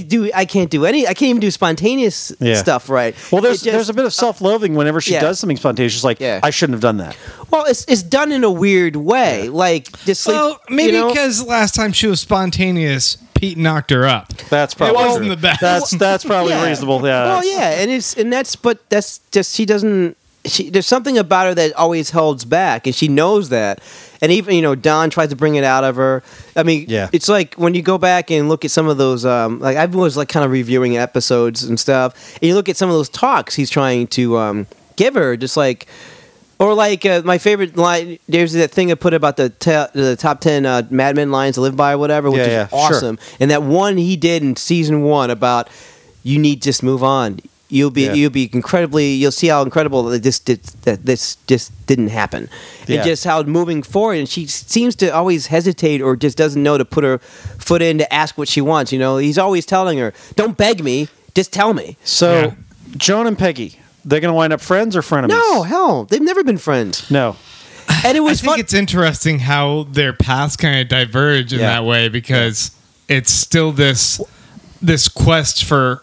even do spontaneous Yeah. stuff right. Well, It just- there's a bit of self-loathing whenever she Yeah. does something spontaneous. She's like, Yeah. I shouldn't have done that. well, it's done in a weird way, like just sleep. Well, maybe you know? because last time she was spontaneous, Pete knocked her up. That's probably wasn't true. the best. That's probably Yeah. reasonable. Yeah. Well, yeah, but that's just she doesn't. There's something about her that always holds back, and she knows that. And even Don tries to bring it out of her. I mean, Yeah. it's like when you go back and look at some of those. Like I was like kind of reviewing episodes and stuff, and you look at some of those talks he's trying to give her, just like. Or like my favorite line, there's that thing I put about the top 10 Mad Men lines to live by or whatever, which Yeah, is yeah, sure. awesome. And that one he did in season 1 about you need just move on. You'll be you'll see how incredible that this just didn't happen. Yeah. And just how moving forward, and she seems to always hesitate or just doesn't know to put her foot in to ask what she wants. He's always telling her, "Don't beg me, just tell me." So, Yeah. Joan and Peggy, they're going to wind up friends or frenemies? No, hell, they've never been friends. No. And it I was think fun. it's interesting how their paths kind of diverge in Yeah. that way because it's still this quest for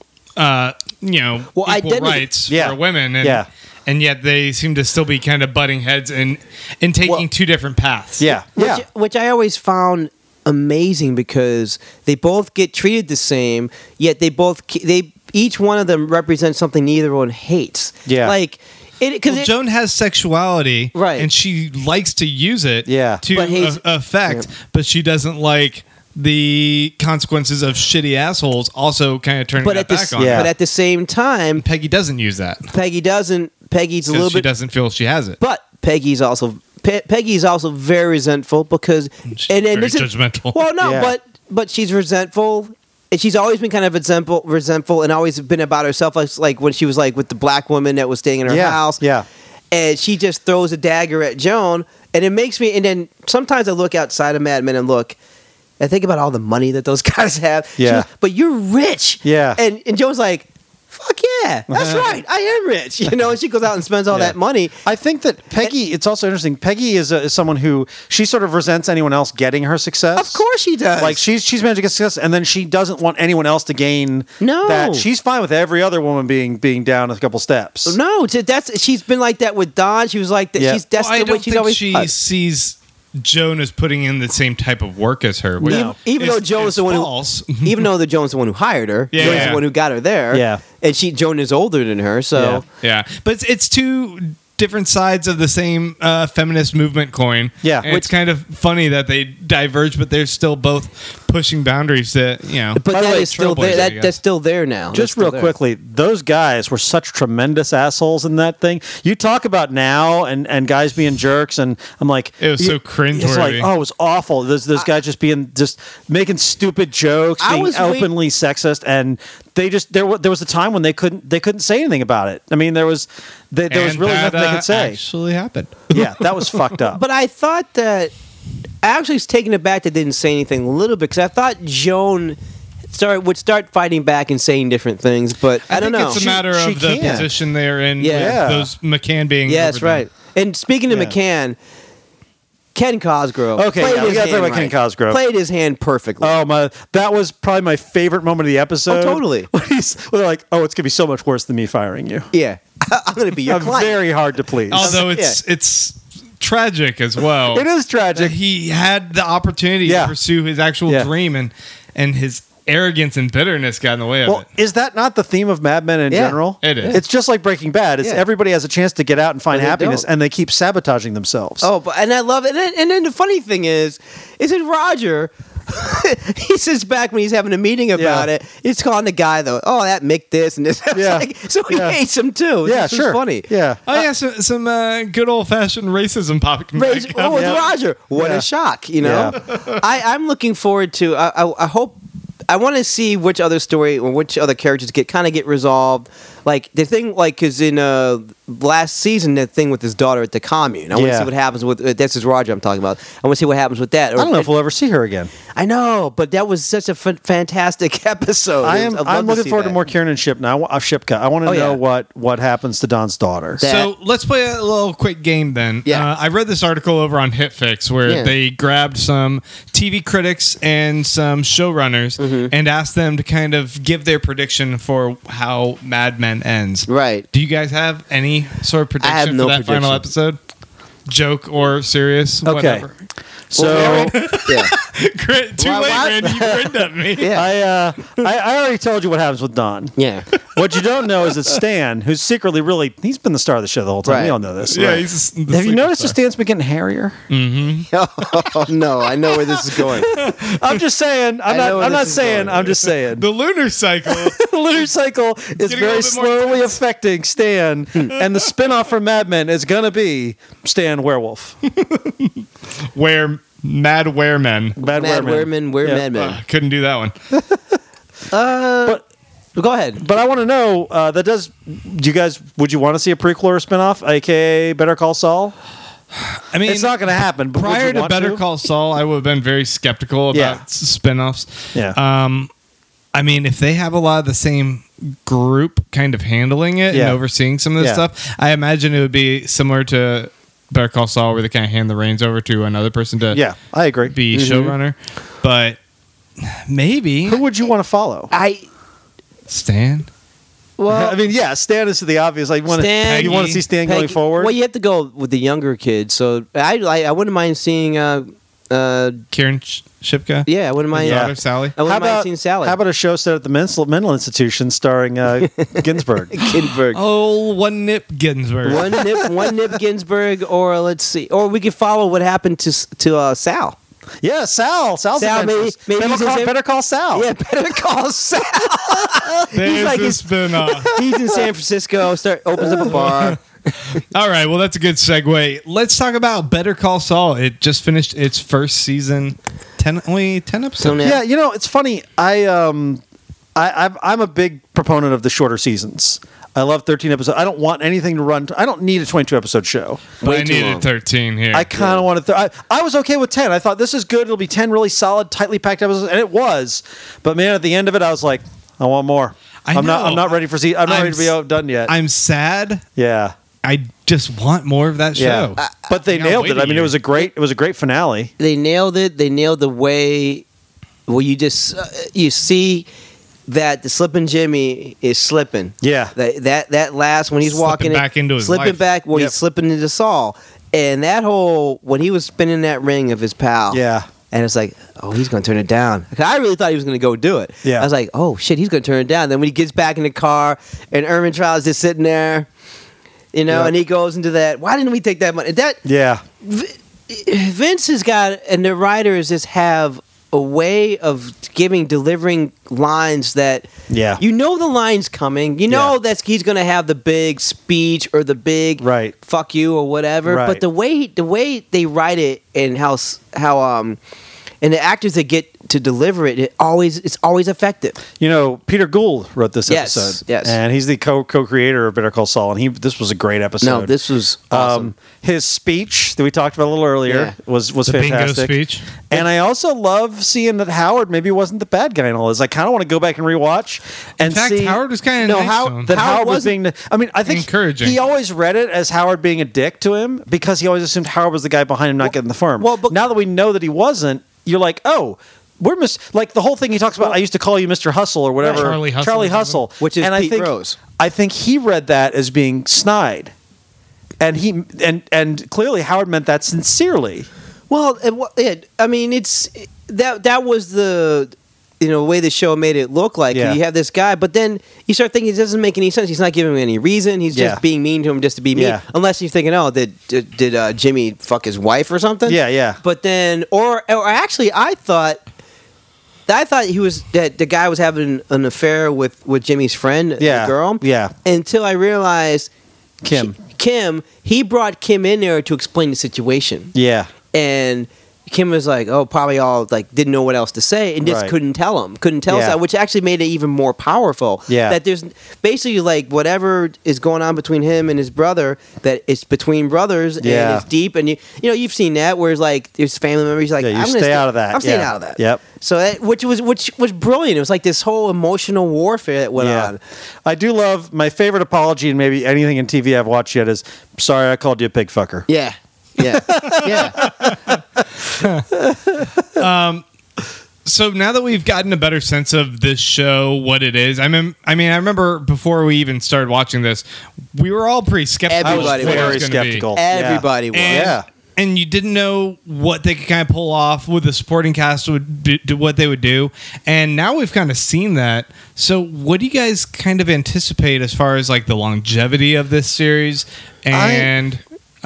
equal identity. rights Yeah. for women, and Yeah. and yet they seem to still be kind of butting heads and taking Well- 2 different paths. Yeah. Yeah. Which I always found amazing because they both get treated the same, yet they each one of them represents something neither one hates. Yeah. like because Well, Joan has sexuality, Right. and she likes to use it, Yeah. to But he's- affect, but she doesn't like the consequences of shitty assholes. Also, kind of turning but that at the back on. yeah. her. but at the same time, Peggy doesn't use that Peggy doesn't. Peggy's a because little she bit, doesn't feel she has it. but Peggy's also very resentful because She's and very this is judgmental. well, no, Yeah. but she's resentful. And she's always been kind of resentful, and always been about herself. Like when she was like with the black woman that was staying in her Yeah. house. Yeah. And she just throws a dagger at Joan, and it makes me. And then sometimes I look outside of Mad Men and look, and think about all the money that those guys have. She Yeah. goes, but you're rich. Yeah. And Joan's like, fuck yeah, that's right, I am rich. And she goes out and spends all Yeah. that money. I think that Peggy, it's also interesting. Peggy is someone who she sort of resents anyone else getting her success. Of course she does. Like she's managed to get success, and then she doesn't want anyone else to gain No. that. She's fine with every other woman being down a couple steps. No, she's been like that with Don. She was like that. Yeah. That's Well, I the way don't she's think always. she sees Joan as putting in the same type of work as her. which Even though Joan is the one false. even though Joan's the one who hired her, Yeah, Joan's yeah. the one who got her there. Yeah. and Joan is older than her, so Yeah, but it's 2 different sides of the same feminist movement coin. Yeah. and it's kind of funny that they diverge, but they're still both pushing boundaries to But By the that way, is still there. trailblazer, I guess. That's still there now. That's Just still real there. quickly, those guys were such tremendous assholes in that thing. You talk about now and guys being jerks, and I'm like, It was so cringeworthy. It's like, oh, it was awful. Those guys just making stupid jokes, I being was openly sexist, and they just there was a time when they couldn't say anything about it. I mean, there was really And nothing that, they could say. Actually happened. Yeah, that was fucked up. But I thought that I actually was taken aback that they didn't say anything a little bit because I thought Joan would start fighting back and saying different things. But I don't think know. it's a matter She of the can't. position they're in. Yeah. With those McCann being. Yeah, over that's them. right. And speaking of Yeah. McCann, Ken Cosgrove. Okay, played yeah, we his gotta talk hand about Ken right. Cosgrove. Played his hand perfectly. Oh, that was probably my favorite moment of the episode. Oh, totally. When they're like, "Oh, it's gonna be so much worse than me firing you." Yeah, I'm going to be your I'm client. very hard to please. Although it's tragic as well. It is tragic. that he had the opportunity Yeah. to pursue his actual Yeah. dream, and his arrogance and bitterness got in the way of Well, it. is that not the theme of Mad Men in Yeah. general? It is. It's just like Breaking Bad. It's Yeah. everybody has a chance to get out and find And they happiness, don't. and they keep sabotaging themselves. Oh, and I love it. And then the funny thing is that Roger, he sits back when he's having a meeting about Yeah. it. He's calling the guy though. Oh, that Mick this and this. It's Yeah. like, so he Yeah. hates him too. yeah, This is sure. funny. Yeah. Oh yeah, some good old fashioned racism popping back Raise, up. oh, with Yeah. Roger. What Yeah. a shock, you know? I'm looking forward to, I hope, I want to see which other story or which other characters get resolved. Like the thing, like, because in last season, that thing with his daughter at the commune. I want to Yeah. see what happens with, this is Roger I'm talking about. I want to see what happens with that. I don't know if we'll ever see her again. I know, but that was such a fantastic episode. I'm looking forward to more Kieran and Shipka. Shipka. I want to Oh, know yeah. what happens to Don's daughter. That- So let's play a little quick game then. Yeah. I read this article over on HitFix where Yeah. they grabbed some TV critics and some showrunners Mm-hmm. and asked them to kind of give their prediction for how Mad Men ends. Right. Do you guys have any sort of prediction have for no that final prediction. episode? Joke or serious? Okay. Whatever. So Yeah. Great. Too Why- late, why- Randy. You grinned at me. Yeah. I already told you what happens with Don. Yeah. What you don't know is that Stan, who's secretly he's been the star of the show the whole time. Right. We all know this. Yeah, Right. he's the Have you noticed that superstar. Stan's been getting hairier? Oh, no. I know where this is going. I'm just saying. I know where I'm this not is saying. going. I'm just saying. The lunar cycle. The lunar cycle is Getting a very little bit more slowly intense. affecting Stan, and the spinoff from Mad Men is going to be Stan Werewolf. Mad Weremen. Mad Mad Wereman. Weremen, we're Yeah. Mad Men. Couldn't do that one. Go ahead. But I want to know, would you want to see a prequel or a spinoff, aka Better Call Saul? I mean, It's not going to happen. But would prior you to want Better Call Saul, I would have been very skeptical about Yeah. spinoffs. Yeah. I mean, if they have a lot of the same group kind of handling it Yeah. and overseeing some of this Yeah. stuff, I imagine it would be similar to Better Call Saul, where they kind of hand the reins over to another person to Yeah, I agree. be showrunner. But maybe Who would you want to follow? Stan. Well, I mean, yeah, Stan is the obvious. Like, Stan, you want to see Stan going Peggy- forward? Well, you have to go with the younger kids. So I wouldn't mind seeing. Kieran Shipka. Yeah, I wouldn't mind. His Yeah. daughter, Sally. I wouldn't mind seeing Sally. How about a show set at the mental institution starring Ginsburg? Ginsburg? Oh, one nip Ginsburg. One nip Ginsburg, or let's see, or we could follow what happened to Sal. Yeah, Sal's Sal, adventures. maybe he's in Better call Sal. Yeah, better call Sal. There's like a his- spin-off. He's in San Francisco. Opens up a bar. All right, well, that's a good segue. Let's talk about Better Call Saul. It just finished its first season. Only 10 episodes. Yeah. Yeah, it's funny. I'm a big proponent of the shorter seasons. I love 13 episodes. I don't want anything to run. I don't need a 22 episode show. But Way I too needed long. 13 here. I kind of wanted. I was okay with 10. I thought this is good. It'll be 10 really solid, tightly packed episodes, and it was. But man, at the end of it, I was like, I want more. I I'm know. not ready for season. I'm not I'm ready to be done yet. I'm sad. Yeah. I just want more of that Yeah. show. But they I gotta nailed wait it. a I mean, year. it was a great finale. They nailed it. They nailed the way. Well, you just you see that the slipping Jimmy is slipping. Yeah. That last when he's Slipping walking back into his slipping life. back when Yep. he's slipping into Saul, and that whole when he was spinning that ring of his pal. Yeah. And it's like, oh, he's going to turn it down. 'Cause I really thought he was going to go do it. Yeah. I was like, oh, shit, he's going to turn it down. Then when he gets back in the car and Ermintrow's just sitting there, Yeah. and he goes into that, why didn't we take that money? That Yeah. Vince has got, and the writers just have a way of delivering lines that Yeah. you know the line's coming. You know that he's going to have the big speech or the big Right. fuck you or whatever. Right. But the way they write it and how and the actors that get to deliver it, it's always effective. You know, Peter Gould wrote this Yes, episode. yes. And he's the co-creator of Better Call Saul, and this was a great episode. No, this was awesome. His speech that we talked about a little earlier was The bingo fantastic. speech. And I also love seeing that Howard maybe wasn't the bad guy in all this. I kind of want to go back and rewatch and In fact, see Howard was kind of No, nice how- to him. that Howard was wasn't- being. I mean, I think Encouraging. he always read it as Howard being a dick to him because he always assumed Howard was the guy behind him not getting the firm. well, but- now that we know that he wasn't, you're like, oh. We're like the whole thing he talks about. I used to call you Mr. Hustle or whatever. Charlie Hustle Charlie or something. Hustle, Which is and Pete Rose. I think he read that as being snide, and and clearly Howard meant that sincerely. Well, I mean, it's that was the way the show made it look like. Yeah. You have this guy, but then you start thinking it doesn't make any sense. He's not giving him any reason. He's just Yeah. being mean to him just to be mean. Yeah. Unless you're thinking, oh, did Jimmy fuck his wife or something? Yeah, yeah. But then, or actually, I thought that the guy was having an affair with Jimmy's friend, Yeah, the girl. yeah. Until I realized Kim. He brought Kim in there to explain the situation. Yeah, And Kim was like, "Oh, probably all like didn't know what else to say, and just Right. couldn't tell us Yeah. that," which actually made it even more powerful. Yeah. that there's basically like whatever is going on between him and his brother, that it's between brothers Yeah. and it's deep, and you've seen that where it's like there's family members like, Yeah, you I'm gonna stay out of that. I'm staying Yeah. out of that. Yep. So which was brilliant. It was like this whole emotional warfare that went on. I do love my favorite apology in maybe anything in TV I've watched yet is sorry I called you a pig fucker. Yeah, yeah, yeah. So now that we've gotten a better sense of this show, what it is, I mean, I remember before we even started watching this, we were all pretty skeptical. Everybody of what it very was gonna be. skeptical. Everybody was. And, Yeah. and you didn't know what they could kind of pull off, what the supporting cast would do, what they would do. And now we've kind of seen that. So what do you guys kind of anticipate as far as like the longevity of this series and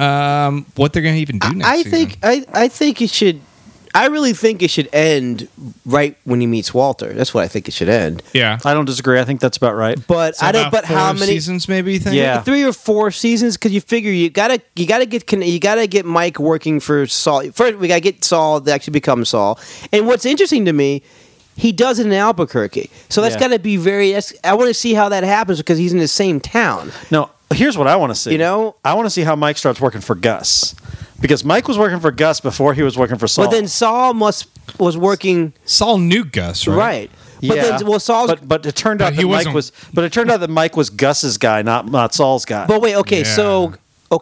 what they're going to even do next season? I think it should. I really think it should end right when he meets Walter. That's what I think it should end. Yeah. I don't disagree. I think that's about right. But So I don't. about But 4 how many seasons maybe you think? Yeah. 3 or 4 seasons? Because you figure you gotta get Mike working for Saul. First, we gotta get Saul to actually become Saul. And what's interesting to me, he does it in Albuquerque. So that's Yeah. got to be I want to see how that happens because he's in the same town. No, here's what I want to see. You know? I want to see how Mike starts working for Gus. Because Mike was working for Gus before he was working for Saul. But then Saul was working Saul knew Gus, right? right. But Yeah. then Saul's. but it turned out But that he Mike wasn't- was. But it turned out that Mike was Gus's guy, not Saul's guy. But wait, okay, Yeah. so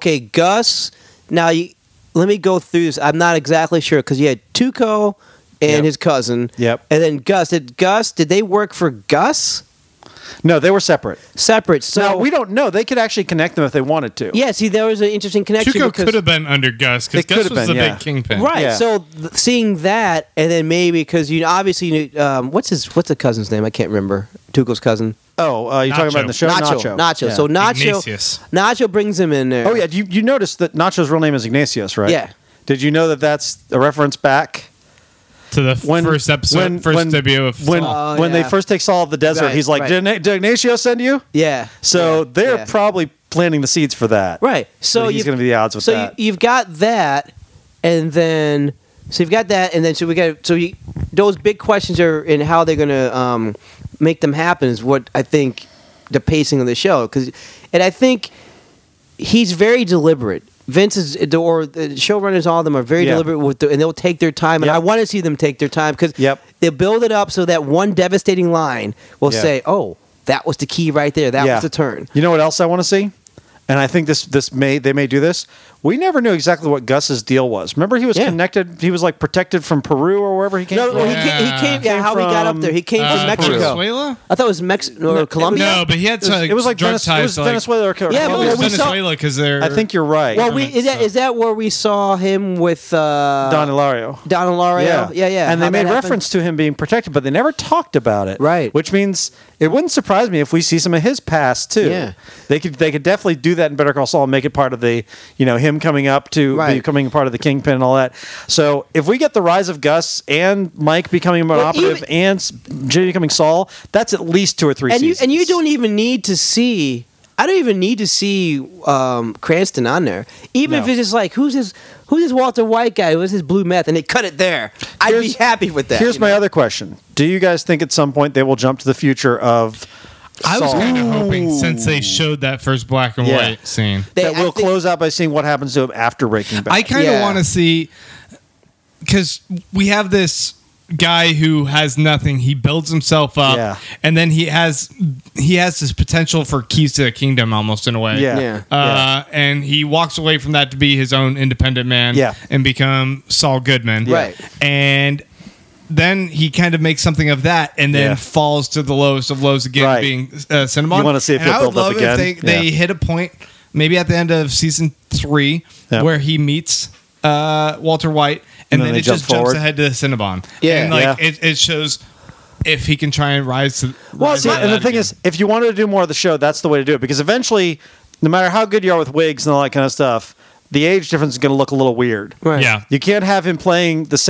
Gus. Now let me go through this. I'm not exactly sure because you had Tuco and Yep. his cousin. Yep. And then Gus. Did they work for Gus? no, they were separate. Separate. So Now we don't know. They could actually connect them if they wanted to. Yeah. See, there was an interesting connection. Tuco because, could have been under Gus because It could Gus have was been, the yeah. big kingpin. Right. Yeah. So seeing that, and then maybe because obviously what's the cousin's name? I can't remember. Tuco's cousin. Oh, you're talking about in the show? Nacho. Yeah. So Ignatius. Nacho brings him in there. Oh yeah, you noticed that Nacho's real name is Ignatius, right? Yeah. Did you know that that's a reference back To the first episode, first debut of when Saul. Oh, when they yeah. first take Saul of the desert? Right, He's like, right. did Ignatio send you? Yeah. So Yeah, they're yeah. probably planting the seeds for that. Right. So That he's going to be the odds with so that. you've got that, and then you've got that, and then so we got those big questions are in how they're going to make them happen is what I think the pacing of the show and I think he's very deliberate. Vince is or the showrunners, all of them are very Yeah. deliberate and they'll take their time, and Yep. I want to see them take their time because Yep. they'll build it up so that one devastating line will Yeah. say, "Oh, that was the key right there. That was the turn." You know what else I want to see? And I think they may do this. We never knew exactly what Gus's deal was. Remember, he was Yeah. connected. He was like protected from Peru or wherever he came No, from. well, he came. Yeah, Came how he got up from, there? He came from Mexico. Venezuela? I thought it was Mexico or Colombia. No, but he had It was like drug Venezuela, ties. it was to, like, Venezuela or Yeah, but it well, was we saw- Venezuela because they're. I think you're right. Well, Right, is that where we saw him with Don Hilario. Don Hilario? Yeah. And How they made that happened? reference to him being protected, but they never talked about it. Right. Which means it wouldn't surprise me if we see some of his past too. Yeah. They could definitely do that in Better Call Saul and make it part of the, him coming up to Right. becoming part of the Kingpin and all that. So if we get the rise of Gus and Mike becoming an operative and Jimmy becoming Saul, that's at least 2 or 3 And seasons. you don't even need to see. I don't even need to see Cranston on there. Even No. if it's just like, who's this Walter White guy? Who's this blue meth? And they cut it there. I'd be happy with that. Here's you my know? other question: do you guys think at some point they will jump to the future of I was Saul? kind of hoping, since they showed that first black and Yeah. white scene, that I we'll think- close out by seeing what happens to him after Breaking Bad. I kind of Yeah. want to see, because we have this guy who has nothing. He builds himself up, Yeah. and then he has this potential for keys to the kingdom, almost in a way. Yeah. Yeah. And he walks away from that to be his own independent man, Yeah. and become Saul Goodman, Right. And then he kind of makes something of that, and then Yeah. falls to the lowest of lows again, Right. being Cinnabon. You wanna see if and he'll I would build up love if again? they Yeah. hit a point, maybe at the end of season 3, Yeah. where he meets Walter White, and And then then they it just jump forward. jumps ahead to Cinnabon. Yeah. and like Yeah. it shows if he can try and rise to. Well, rise see, out of and the that thing again. is, if you wanted to do more of the show, that's the way to do it. Because eventually, no matter how good you are with wigs and all that kind of stuff, the age difference is going to look a little weird. Right. yeah, You can't have him playing the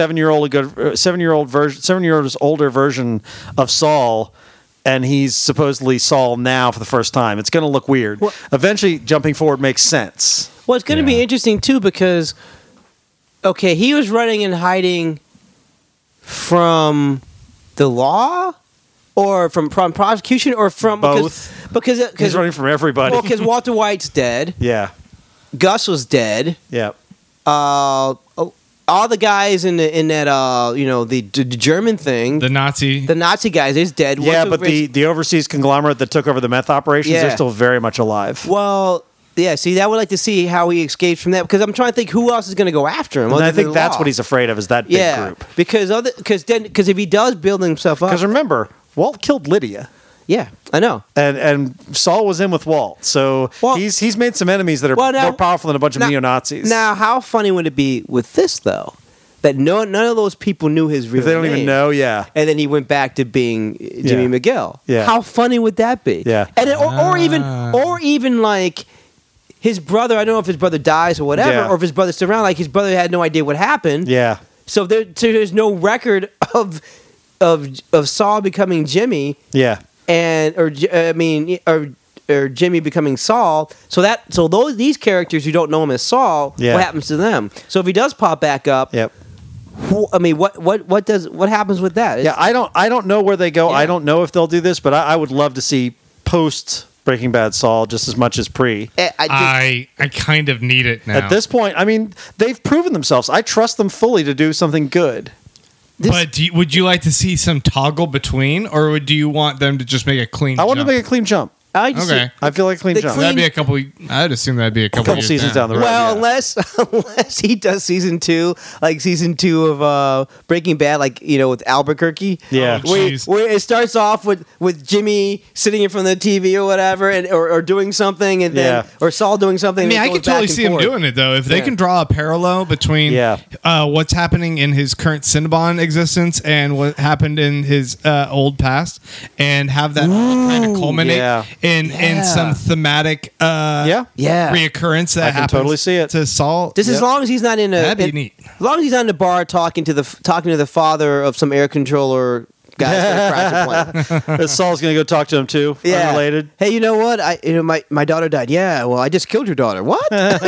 7 year old's older version of Saul, and he's supposedly Saul now for the first time. It's going to look weird. Well- Eventually, jumping forward makes sense. Well, it's going to be Yeah. interesting too because, okay, he was running and hiding from the law, or from prosecution, or from Both. Because He's running from everybody. well, because Walter White's dead, yeah, Gus was dead, yeah, all the guys in that the German thing, the Nazi. the Nazi guys is dead. yeah. Walter But the overseas conglomerate that took over the meth operations, Yeah. they're still very much alive. well. Yeah, see, I would like to see how he escapes from that because I'm trying to think who else is going to go after him. And other I than think the that's law. what he's afraid of, is that big yeah, group. because if he does build himself up, Because remember, Walt killed Lydia. yeah, I know. And Saul was in with Walt, so Well- he's made some enemies that are Well, now- more powerful than a bunch of now- neo Nazis. Now, how funny would it be with this though? That none of those people knew his real if they don't name. even know, yeah, And then he went back to being Jimmy Yeah. McGill. Yeah. How funny would that be? Yeah. And or even like his brother. I don't know if his brother dies or whatever, Yeah. or if his brother's still around. Like his brother had no idea what happened. yeah, So there's no record of Saul becoming Jimmy yeah, or Jimmy becoming Saul. So these characters who don't know him as Saul, Yeah. what happens to them? So if he does pop back up, yep. what happens with that? Yeah, I don't know where they go. Yeah. I don't know if they'll do this, but I would love to see post Breaking Bad Saul just as much as pre. I kind of need it now. At this point, I mean, they've proven themselves. I trust them fully to do something good. But would you like to see some toggle between, or do you want them to just make a clean? I want to jump? make a clean jump. I like to see- Okay. I feel like a clean The jump. clean- That'd be a couple. I'd assume that'd be a couple, Couple years seasons down the road. Well, yeah. unless he does season 2, like season 2 of Breaking Bad, like with Albuquerque. Yeah. Oh, Where, jeez. where it starts off with Jimmy sitting in front of the TV or whatever, or doing something, and then Yeah. or Saul doing something. I mean, and I it could goes back totally and see him forth. doing it though. If they Yeah. can draw a parallel between Yeah. what's happening in his current Cinnabon existence and what happened in his old past, and have that kind of culminate yeah. in some thematic Yeah. Yeah. reoccurrence that I can happens totally see it. to Saul. Just as Yep. long as he's not in a, That'd be neat. as long as he's not in the bar talking to the father of some air controller guy that's gonna crash a plane. Saul's going to go talk to him too. Unrelated. Hey, you know what? My daughter died. Yeah. Well, I just killed your daughter. What?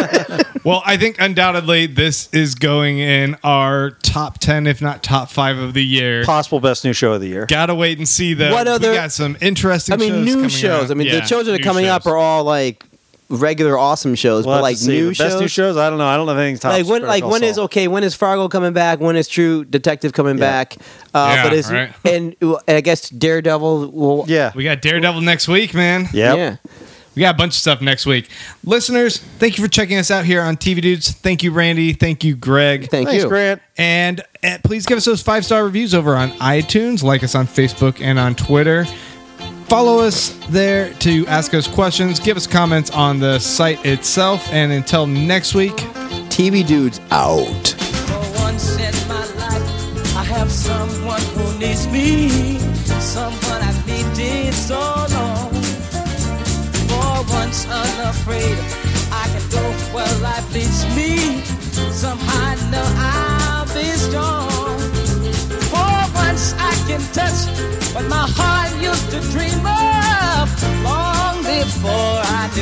Well, I think undoubtedly this is going in our top 10, if not top 5 of the year. Possible best new show of the year. Gotta wait and see though. What other- We got some interesting. I mean, shows new coming shows. out. I mean, Yeah, the shows that are new coming up shows. are all like regular awesome shows, We'll but have like to see. new The shows. best new shows. I don't know. I don't know if anything's top. Like when, Better Call when is Saul. okay? When is Fargo coming back? When is True Detective coming Yeah. back? Yeah, but is right. and I guess Daredevil will. Yeah. We got Daredevil next week, man. Yep. Yeah. We got a bunch of stuff next week. Listeners, thank you for checking us out here on TV Dudes. Thank you, Randy. Thank you, Greg. Thank Thanks, you. Grant. And please give us those 5-star reviews over on iTunes. Like us on Facebook and on Twitter. Follow us there to ask us questions. Give us comments on the site itself. And until next week, TV dudes out. For once in my life, I have someone who needs me, someone I've needed so long. For once unafraid, I can go where life leads me. Somehow I know I'll be strong. For once I can touch what my heart used to dream of long before I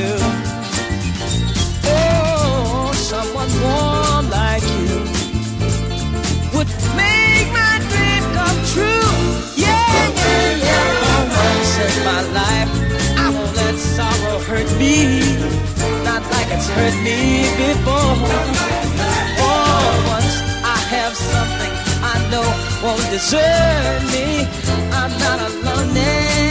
hurt me before. Oh, once I have something I know won't desert me, I'm not alone anymore.